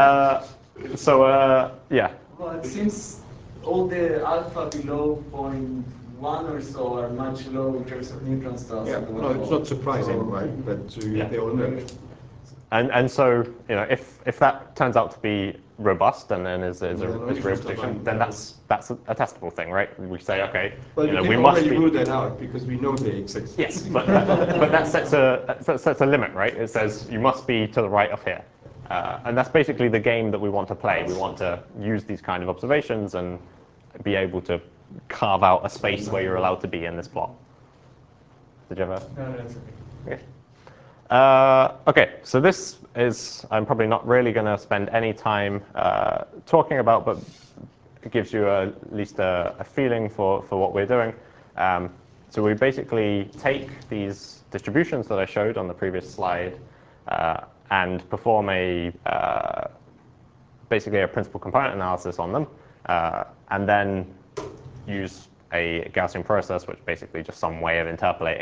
Yeah. Well, it seems all the alpha below 0.1 or so are much lower in terms of neutron stars. Yeah, no, it's not surprising, right? But they all know. And so if that turns out to be robust and then is a real prediction, then that's a testable thing, right? We say, okay, well, we must rule that out because we know they exist. Yes, but that sets a limit, right? It says you must be to the right of here, and that's basically the game that we want to play. We want to use these kind of observations and be able to carve out a space where you're allowed to be in this plot. Did you have a? No, that's okay. Okay, so this is, I'm probably not really going to spend any time talking about, but it gives you at least a feeling for what we're doing. So we basically take these distributions that I showed on the previous slide and perform basically a principal component analysis on them, and then use a Gaussian process, which basically just some way of interpolating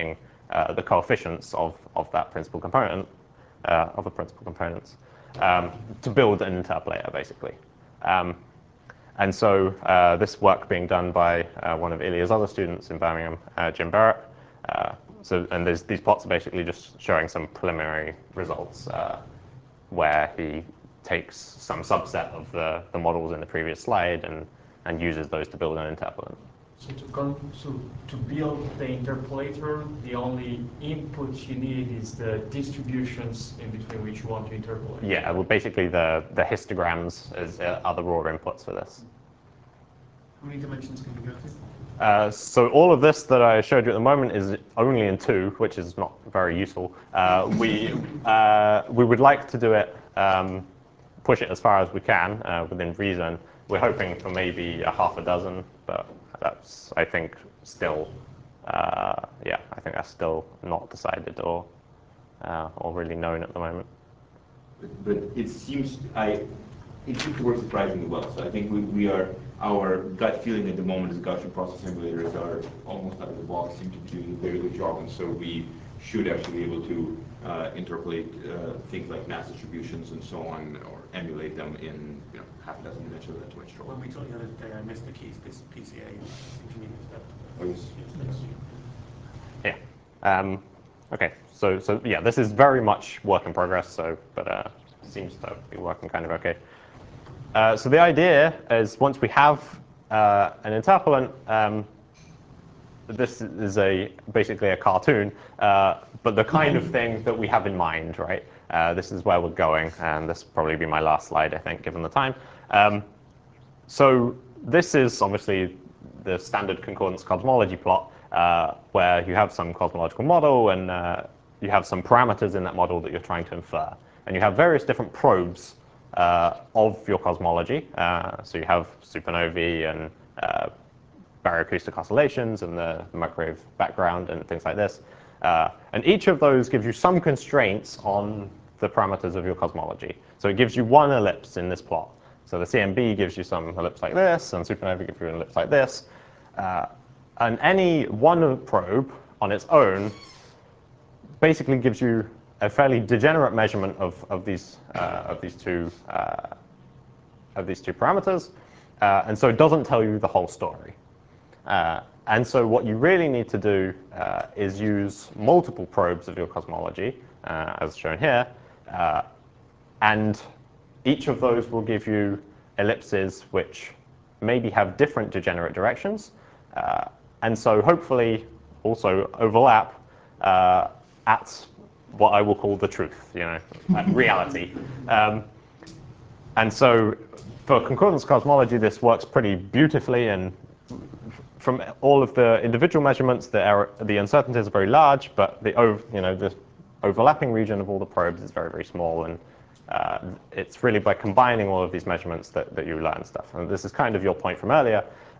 the coefficients of that principal component, of the principal components, to build an interpolator, basically. And so this work being done by one of Ilya's other students in Birmingham, Jim Barrett. And these plots are basically just showing some preliminary results where he takes some subset of the models in the previous slide and uses those to build an interpolant. So to build the interpolator, the only input you need is the distributions in between which you want to interpolate. Yeah, well, basically the histograms are the raw inputs for this. How many dimensions can you go to? So all of this that I showed you at the moment is only in 2, which is not very useful. We would like to do it, push it as far as we can within reason. We're hoping for maybe a half a dozen, but that's, I think, still, yeah, I think that's still not decided or really known at the moment. But it seems to work surprisingly well. So I think our gut feeling at the moment is Gaussian process emulators are almost out of the box, seem to be doing a very good job, and so we should actually be able to interpolate things like mass distributions and so on, or emulate them in half a dozen dimensions without too much trouble. When we talked the other day, I missed the keys, this PCA intermediate step. Oh, yes. Yeah. Okay. So yeah, this is very much work in progress. So, but seems to be working kind of okay. So the idea is once we have an interpolant, this is basically a cartoon, but the kind of thing that we have in mind, right? This is where we're going, and this will probably be my last slide, I think, given the time. So this is obviously the standard concordance cosmology plot, where you have some cosmological model and you have some parameters in that model that you're trying to infer. And you have various different probes of your cosmology. So you have supernovae and baryoacoustic oscillations and the microwave background and things like this. And each of those gives you some constraints on the parameters of your cosmology. So it gives you one ellipse in this plot. So the CMB gives you some ellipse like this, and supernovae gives you an ellipse like this. And any one probe on its own basically gives you a fairly degenerate measurement of these two parameters, and so it doesn't tell you the whole story. And so what you really need to do is use multiple probes of your cosmology, as shown here, and each of those will give you ellipses which maybe have different degenerate directions, and so hopefully also overlap at what I will call the truth, reality. And so for concordance cosmology, this works pretty beautifully, and from all of the individual measurements, the uncertainties are very large, but the overlapping region of all the probes is very, very small, and it's really by combining all of these measurements that you learn stuff. And this is kind of your point from earlier,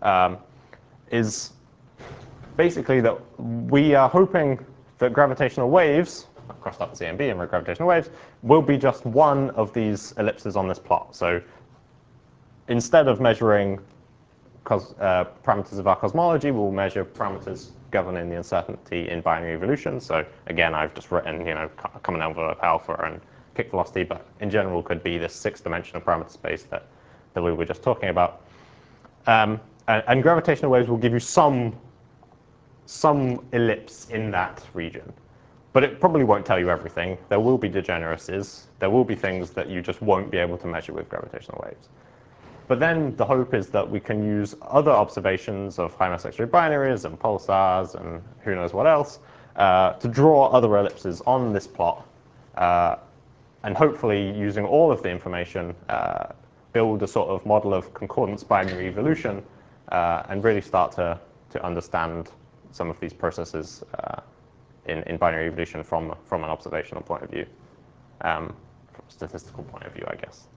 is basically that we are hoping that gravitational waves, crossed up the CMB and gravitational waves, will be just one of these ellipses on this plot. So instead of measuring parameters of our cosmology, we'll measure parameters governing the uncertainty in binary evolution. So again, I've just written, common envelope alpha and kick velocity, but in general could be this 6-dimensional parameter space that we were just talking about. And gravitational waves will give you some ellipse in that region. But it probably won't tell you everything. There will be degeneracies. There will be things that you just won't be able to measure with gravitational waves. But then the hope is that we can use other observations of high mass X-ray binaries and pulsars and who knows what else to draw other ellipses on this plot. And hopefully, using all of the information, build a sort of model of concordance binary evolution and really start to understand some of these processes in binary evolution from an observational point of view, from a statistical point of view, I guess.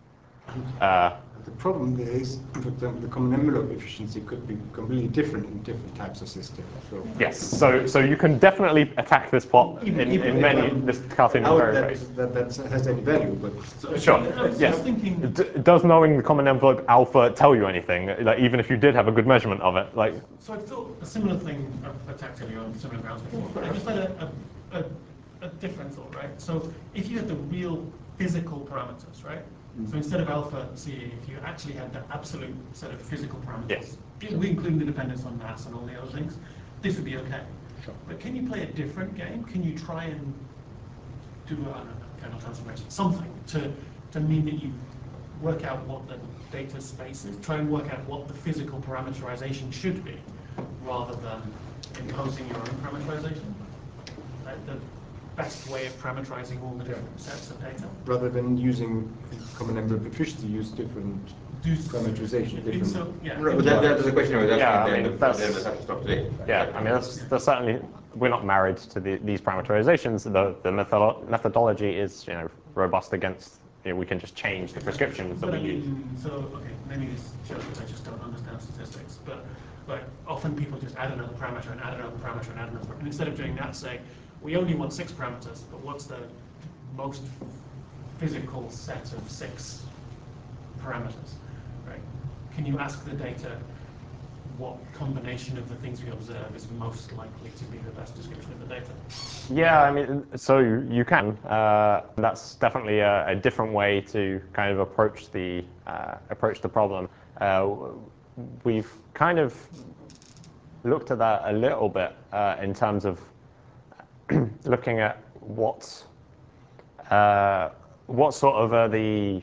The problem there is that the common envelope efficiency could be completely different in different types of systems. So Yes, so you can definitely attack this plot in many, this Cartesian very ways. That has any value, but... Sure, yes. Does knowing the common envelope alpha tell you anything? Like, even if you did have a good measurement of it? Like. So I thought a similar thing, I've attacked you on similar grounds before, but I just had a different thought, right? So if you had the real physical parameters, right? So instead of alpha C, if you actually had the absolute set of physical parameters, including the dependence on mass and all the other things, this would be okay. Sure. But can you play a different game? Can you try and do, I don't know, kernel transformation, something to mean that you work out what the data space is, try and work out what the physical parameterization should be, rather than imposing your own parameterization? Like the best way of parameterizing all the different sets of data? Rather than using common envelope efficiency, use different parameterization. Different That's the question I was asking. Yeah, I mean, that's today. Yeah, I mean, that's certainly, we're not married to these parameterizations. The methodology is, robust against, we can just change the prescriptions that we use. So, okay, maybe this shows that I just don't understand statistics, but often people just add another parameter and add another parameter and add another parameter. And instead of doing that, say, we only want 6 parameters, but what's the most physical set of 6 parameters, right? Can you ask the data what combination of the things we observe is most likely to be the best description of the data? Yeah, I mean, so you can. That's definitely a different way to kind of approach the problem. We've kind of looked at that a little bit in terms of looking at what sort of are the...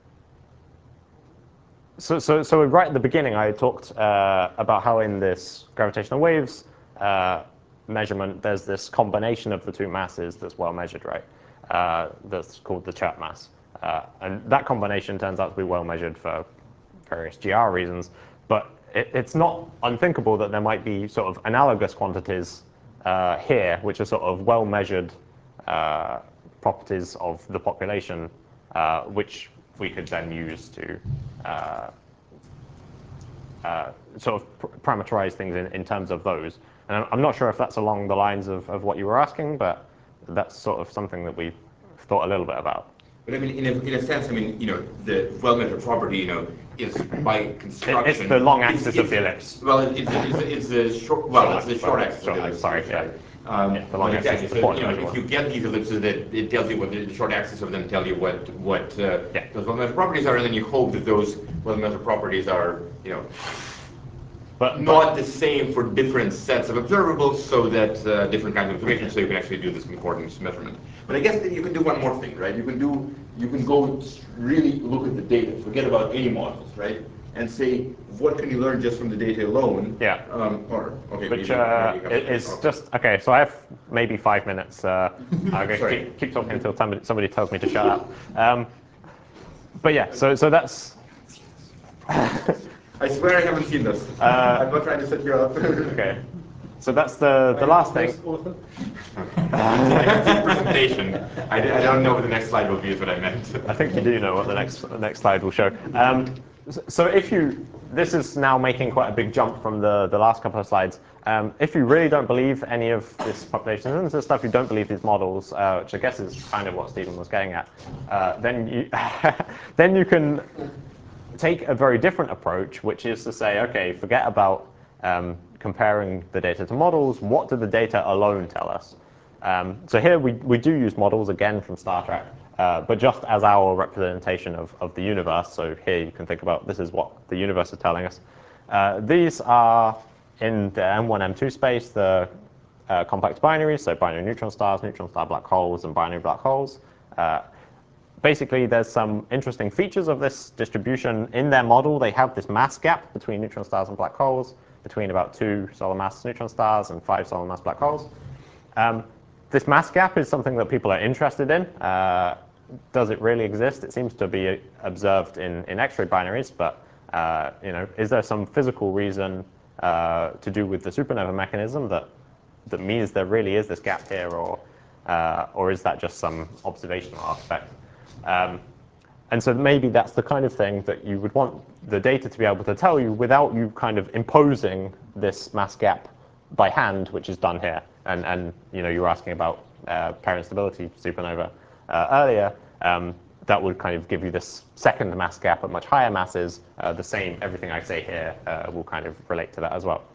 So right at the beginning, I talked about how in this gravitational waves measurement, there's this combination of the two masses that's well measured, right? That's called the Chert mass. And that combination turns out to be well measured for various GR reasons, but it's not unthinkable that there might be sort of analogous quantities here, which are sort of well measured properties of the population, which we could then use to sort of parameterize things in terms of those. And I'm not sure if that's along the lines of what you were asking, but that's sort of something that we've thought a little bit about. But I mean, in a sense, I mean, the well-measured property, is by construction. It's the long axis of the ellipse. Well, it's the short. Well, it's the short axis of the ellipse. Sorry, yeah. The long axis. So, if you get these ellipses, that it tells you what the short axis of them tell you what those well-measured properties are, and then you hope that those well-measured properties are, but not the same for different sets of observables, so that different kinds of observations, so you can actually do this concordance measurement. But I guess that you can do one more thing, right? You can go really look at the data, forget about any models, right? And say, what can you learn just from the data alone? Yeah. Okay. Which it's just, okay, so I have maybe 5 minutes. I'm going to keep talking until somebody tells me to shut up. But yeah, so that's... I swear I haven't seen this. I'm not trying to set you up. Okay. So that's the last thing. I can see the presentation. I don't know what the next slide will be, is what I meant. I think you do know what the next slide will show. So this is now making quite a big jump from the last couple of slides. If you really don't believe any of this population and this stuff, you don't believe these models, which I guess is kind of what Stephen was getting at, then you can take a very different approach, which is to say, okay, forget about comparing the data to models. What do the data alone tell us? So here we do use models, again, from Star Trek, but just as our representation of the universe. So here you can think about this is what the universe is telling us. These are in the M1, M2 space, the complex binaries, so binary neutron stars, neutron star black holes, and binary black holes. Basically, there's some interesting features of this distribution. In their model, they have this mass gap between neutron stars and black holes, between about 2 solar mass neutron stars and 5 solar mass black holes. This mass gap is something that people are interested in. Does it really exist? It seems to be observed in X-ray binaries, but is there some physical reason to do with the supernova mechanism that means there really is this gap here, or is that just some observational artifact? And so maybe that's the kind of thing that you would want the data to be able to tell you without you kind of imposing this mass gap by hand, which is done here. And you know, you were asking about parent stability supernova earlier. That would kind of give you this second mass gap at much higher masses. The same, everything I say here will kind of relate to that as well.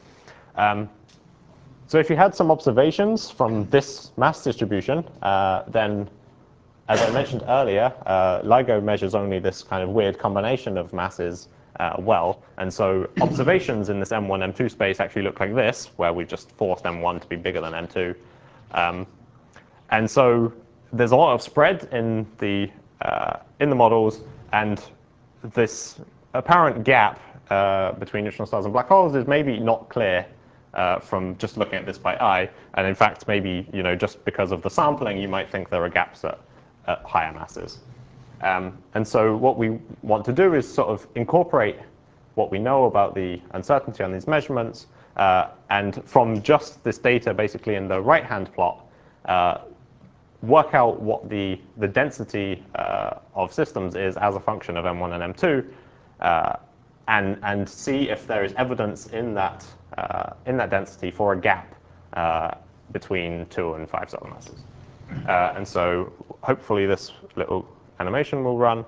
So if you had some observations from this mass distribution, then as I mentioned earlier, LIGO measures only this kind of weird combination of masses well. And so observations in this M1, M2 space actually look like this, where we just forced M1 to be bigger than M2. And so there's a lot of spread in the models, and this apparent gap between neutron stars and black holes is maybe not clear from just looking at this by eye. And in fact, maybe, you know, just because of the sampling, you might think there are gaps at higher masses. And so what we want to do is sort of incorporate what we know about the uncertainty on these measurements, and from just this data basically in the right-hand plot, work out what the density of systems is as a function of M1 and M2, and see if there is evidence in that density for a gap between 2 and 5 solar masses. And so hopefully this little animation will run.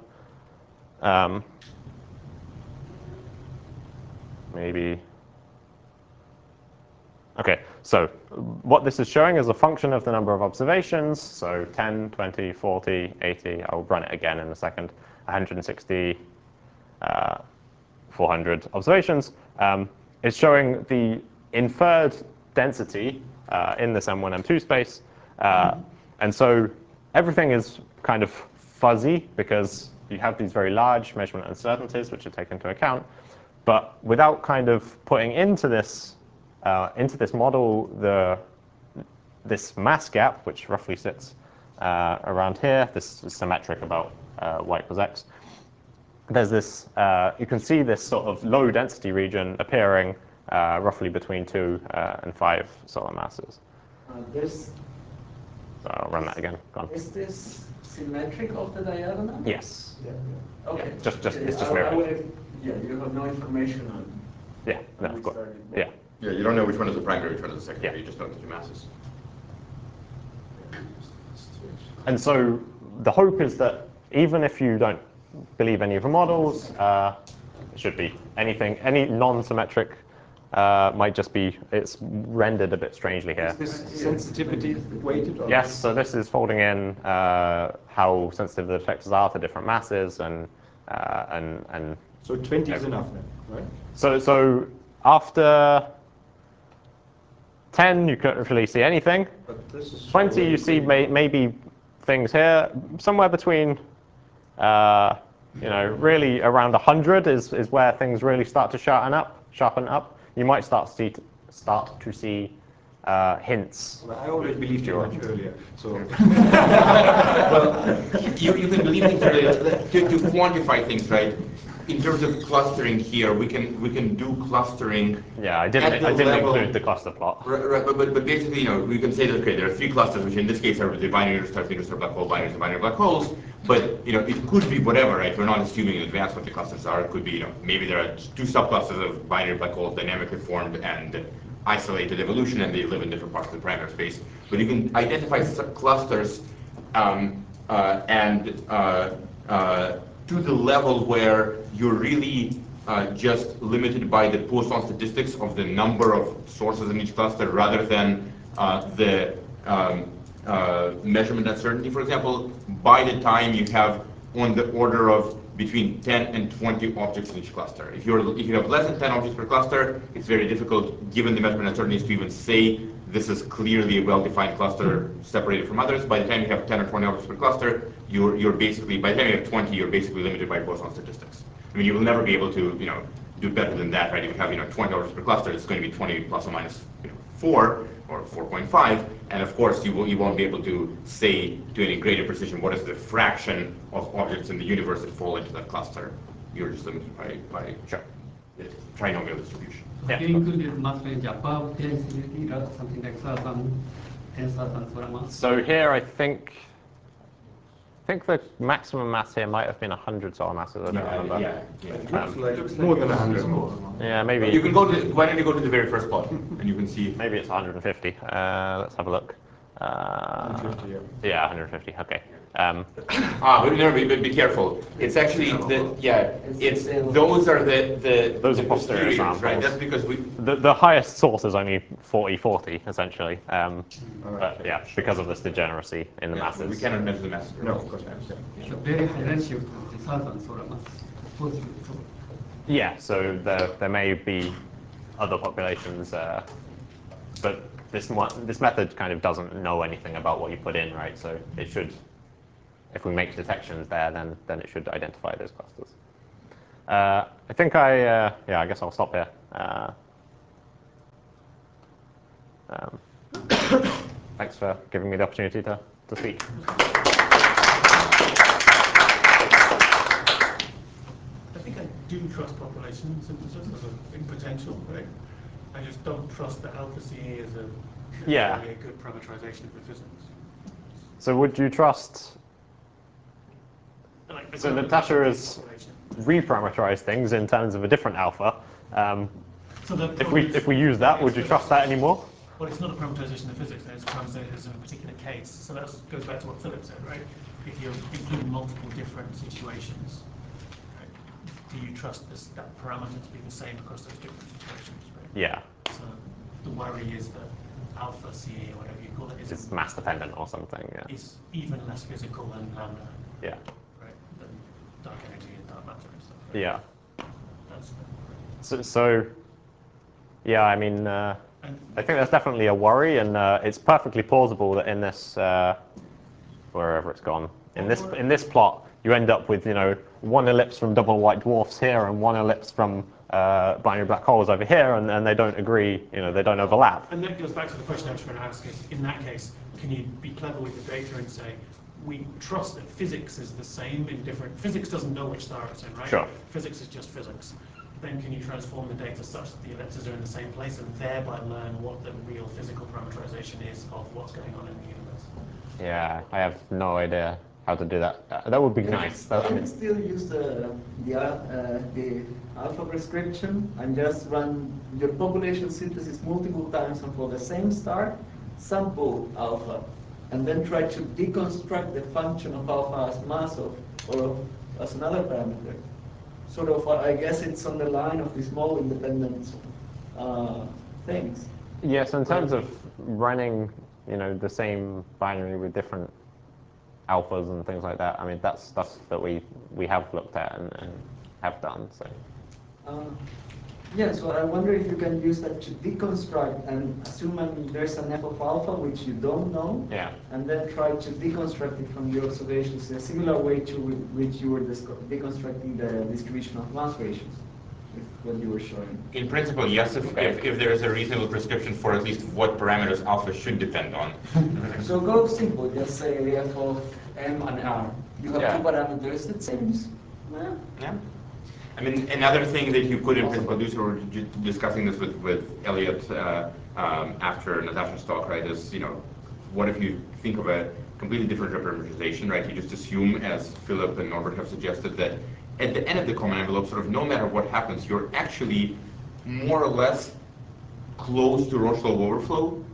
Maybe. OK, so what this is showing is a function of the number of observations. So 10, 20, 40, 80. I'll run it again in a second. 160, 400 observations. It's showing the inferred density in this M1, M2 space. And so everything is kind of fuzzy because you have these very large measurement uncertainties which are taken into account. But without kind of putting into this model this mass gap, which roughly sits around here, this is symmetric about y equals x. There's this, you can see this sort of low density region appearing roughly between 2 and 5 solar masses. So I'll run that again. Go on. Is this symmetric of the diagonal? Yes. Yeah. Okay. Yeah, it's just mirrored. Yeah, you have no information on. Yeah, no, of course. Yeah. Yeah, you don't know which one is the primary, which one is the secondary. Yeah. You just know the two masses. And so the hope is that even if you don't believe any of the models, it should be anything, any non-symmetric might just be, it's rendered a bit strangely here. Is this sensitivity weighted? Or Yes, so this is folding in how sensitive the detectors are to different masses and so 20 is enough then, right? So after 10, you can't really see anything. 20, you see maybe things here. Somewhere between, you know, really around 100 is where things really start to sharpen up. You might start to see hints. Well, I always believed you much earlier. So well, you can believe things earlier. To quantify things, right? In terms of clustering here, we can do clustering. Yeah, I didn't include the cluster plot. Right, but basically, you know, we can say that okay, there are 3 clusters, which in this case are the binary neutron-star black hole, binaries, and binary black holes. But you know, it could be whatever, right? We're not assuming in advance what the clusters are. It could be, you know, maybe there are 2 subclusters of binary black holes dynamically formed and isolated evolution, and they live in different parts of the parameter space. But you can identify clusters to the level where you're really just limited by the Poisson statistics of the number of sources in each cluster rather than the measurement uncertainty. For example, by the time you have on the order of between 10 and 20 objects in each cluster. If you have less than 10 objects per cluster, it's very difficult, given the measurement uncertainties, to even say this is clearly a well-defined cluster separated from others. By the time you have 10 or 20 objects per cluster, you're basically, by the time you have 20, you're basically limited by Poisson statistics. I mean, you will never be able to, you know, do better than that, right? If you have, you know, 20 objects per cluster, it's going to be 20 plus or minus, you know, 4 or 4.5, and of course you won't be able to say to any greater precision what is the fraction of objects in the universe that fall into that cluster. You're just limited by the trinomial distribution. Yeah. You included mass range above density, something like 10,000 solar mass. So here I think think the maximum mass here might have been 100 solar masses. I don't remember. More than 100. Yeah, maybe. You can go to. Why don't you go to the very first plot, and you can see. Maybe it's 150. Let's have a look. 150, yeah, 150. Okay. But be careful. It's actually It's those are those are posterior samples, samples, right? That's because the highest source is only 40 essentially. But yeah, because of this degeneracy in the masses. We cannot measure the masses. No, of course not. It's a very high ratio to 1,000 solar mass. Yeah, so there may be other populations, but this method kind of doesn't know anything about what you put in, right? So it should, if we make detections there, then it should identify those clusters. I think I guess I'll stop here. Thanks for giving me the opportunity to speak. I think I do trust population synthesis as a big potential, right? I just don't trust that alpha CA is a good parameterization for physics. So would you trust? So Natasha has reparameterized things in terms of a different alpha. If we use that, would you trust that anymore? Well, it's not a parameterization of physics, it's a parameterization of a particular case. So that goes back to what Philip said, right? If you're including multiple different situations, right, do you trust that parameter to be the same across those different situations, right? Yeah. So the worry is that alpha CA, or whatever you call it, is mass dependent or something. Yeah. Is even less physical than lambda. Yeah. Right. Than dark energy and dark matter and stuff. Right? Yeah. That's so yeah, I mean, I think that's definitely a worry, and it's perfectly plausible that in this, wherever it's gone, in this plot, you end up with one ellipse from double white dwarfs here and one ellipse from binary black holes over here, and they don't agree, they don't overlap. And that goes back to the question I was trying to ask: is in that case, can you be clever with the data and say, we trust that physics is the same in different. Physics doesn't know which star it's in, right? Sure. Physics is just physics. Then can you transform the data such that the ellipses are in the same place and thereby learn what the real physical parameterization is of what's going on in the universe? Yeah, I have no idea how to do that. That would be nice. You can still use the alpha prescription and just run your population synthesis multiple times and for the same star, sample alpha, and then try to deconstruct the function of alpha as mass or as another parameter. Sort of, I guess it's on the line of these small independent things. Yes, in terms of running, the same binary with different alphas and things like that. I mean, that's stuff that we have looked at and have done. So. Yeah, so I wonder if you can use that to deconstruct and assuming there's an f of alpha which you don't know, and then try to deconstruct it from your observations in a similar way to which you were deconstructing the distribution of mass ratios, with what you were showing. In principle, yes, if there is a reasonable prescription for at least what parameters alpha should depend on. So go simple, just say f of m and r. You have two parameters, it seems. Yeah. I mean, another thing that you could in principle do, so we're discussing this with Elliot after Natasha's talk, right, is, what if you think of a completely different representation, right? You just assume, as Philip and Norbert have suggested, that at the end of the common envelope, sort of no matter what happens, you're actually more or less close to Roche-Loeb overflow,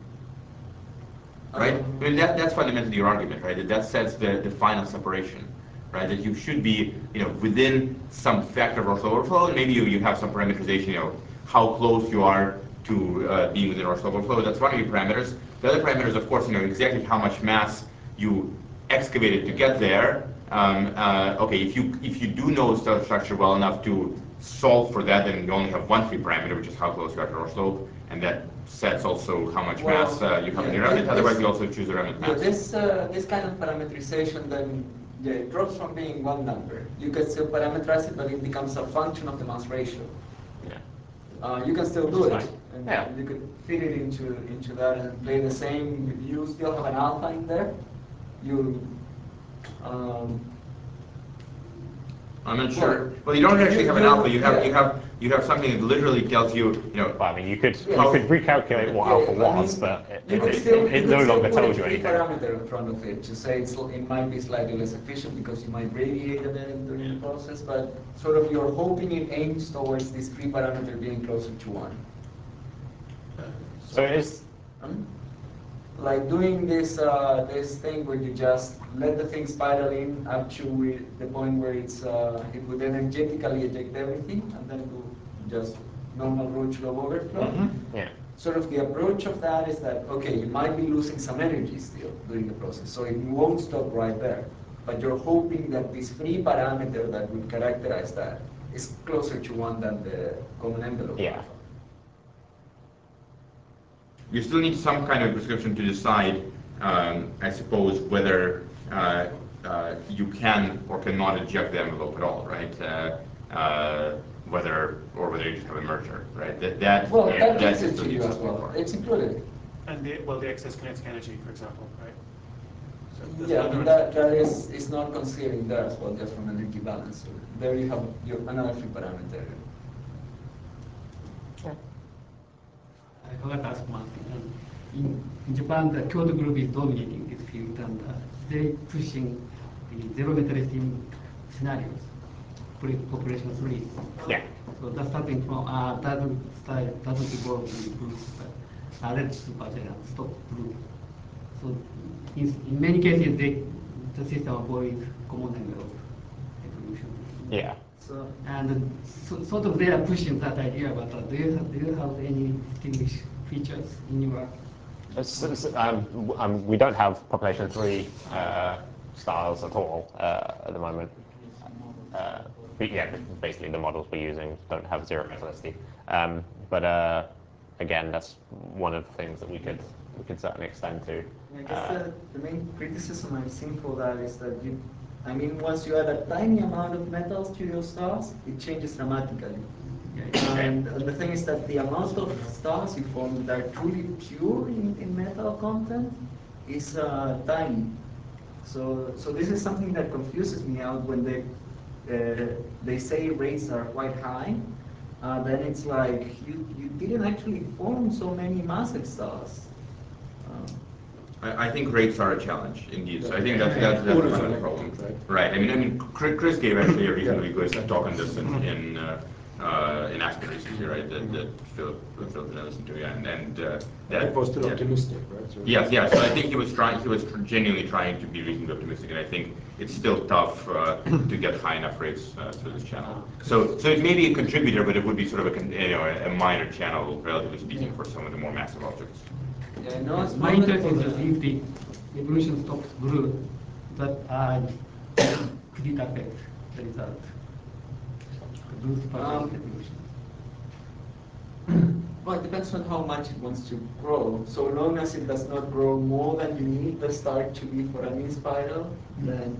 right? I mean, that's fundamentally your argument, right? That sets the final separation. Right, that you should be, within some factor of Roche-Loeb overflow, and maybe you have some parameterization, how close you are to being within Roche-Loeb overflow. That's one of your parameters. The other parameter is, of course, exactly how much mass you excavated to get there. Okay, if you do know stellar structure well enough to solve for that, then you only have one free parameter, which is how close you are to Roche-Loeb, and that sets also how much mass you have in your remnant. Otherwise, you also choose a remnant mass. This kind of parameterization then. Yeah, it drops from being one number. You can still parameterize it, but it becomes a function of the mass ratio. Yeah. You can still do it. And you could fit it into that and play the same. You still have an alpha in there. You. I'm not sure. Well, you don't actually have an alpha. You have something that literally tells you, Well, I mean, you could recalculate what alpha was, but it no longer tells you anything. Parameter in front of it to say it might be slightly less efficient because you might radiate a bit during the process, but sort of you're hoping it aims towards this free parameter being closer to 1. So it is. Like doing this this thing where you just let the thing spiral in up to the point where it would energetically eject everything and then do just normal roach flow overflow. Yeah. Sort of the approach of that is that, okay, you might be losing some energy still during the process, so it won't stop right there. But you're hoping that this free parameter that would characterize that is closer to 1 than the common envelope. Yeah. you still need some kind of prescription to decide, I suppose, whether you can or cannot eject the envelope at all, right? Whether you just have a merger, right? That gives it to you as well. It's included. And the excess kinetic energy, for example, right? So yeah, that is not considering that as well, just from energy balance. So there you have another free parameter. I forgot to ask one thing. In Japan, the Kyoto group is dominating this field, and they're pushing the zero metallity scenarios for population 3. Yeah. So that's starting from doesn't evolve in groups, but red supergiant stop group. So in many cases, the system avoids common envelope evolution. Yeah. So and sort of they are pushing that idea, but do you have any distinguished features in your? We don't have population 3 styles at all at the moment. But yeah, basically the models we're using don't have zero metallicity. But again, that's one of the things that we could certainly extend to. I guess the main criticism I've seen for that is that once you add a tiny amount of metals to your stars, it changes dramatically. And the thing is that the amount of stars you form that are truly pure in metal content is tiny. So this is something that confuses me out when they say rates are quite high. Then it's like you didn't actually form so many massive stars. I think rates are a challenge, indeed. So I think that's one of the problems. Right. I mean, Chris gave actually a reasonably good talk on this in Aspen recently, right? That Philip listened to, yeah. And that was still optimistic, right? So yes. So I think he was genuinely trying to be reasonably optimistic, and I think it's still tough to get high enough rates through this channel. So it may be a contributor, but it would be sort of a minor channel, relatively speaking, for some of the more massive objects. Yeah, no, my interest is that if the evolution stops growth, that could it affect the result? Well, it depends on how much it wants to grow. So long as it does not grow more than you need the star to be for a mean spiral, then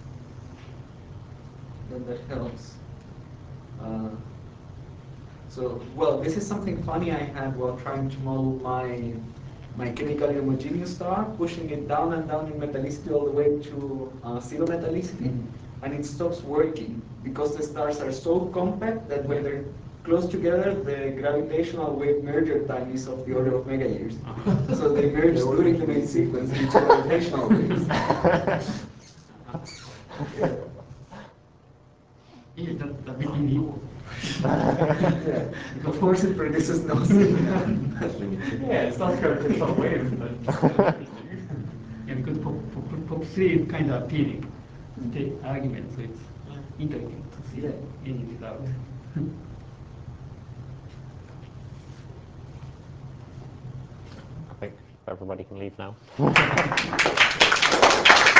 that helps. This is something funny I had while trying to model my chemically homogeneous star, pushing it down and down in metallicity all the way to zero metallicity, and it stops working because the stars are so compact that when they're close together, the gravitational wave merger time is of the order of mega years. So they merge during the main sequence into gravitational waves. Yeah, that's a bit evil. Of course, it produces no signal. Yeah, it's not gravitational waves, but yeah, because POP3 is kind of appealing the argument, so it's interesting to see any result. I think everybody can leave now.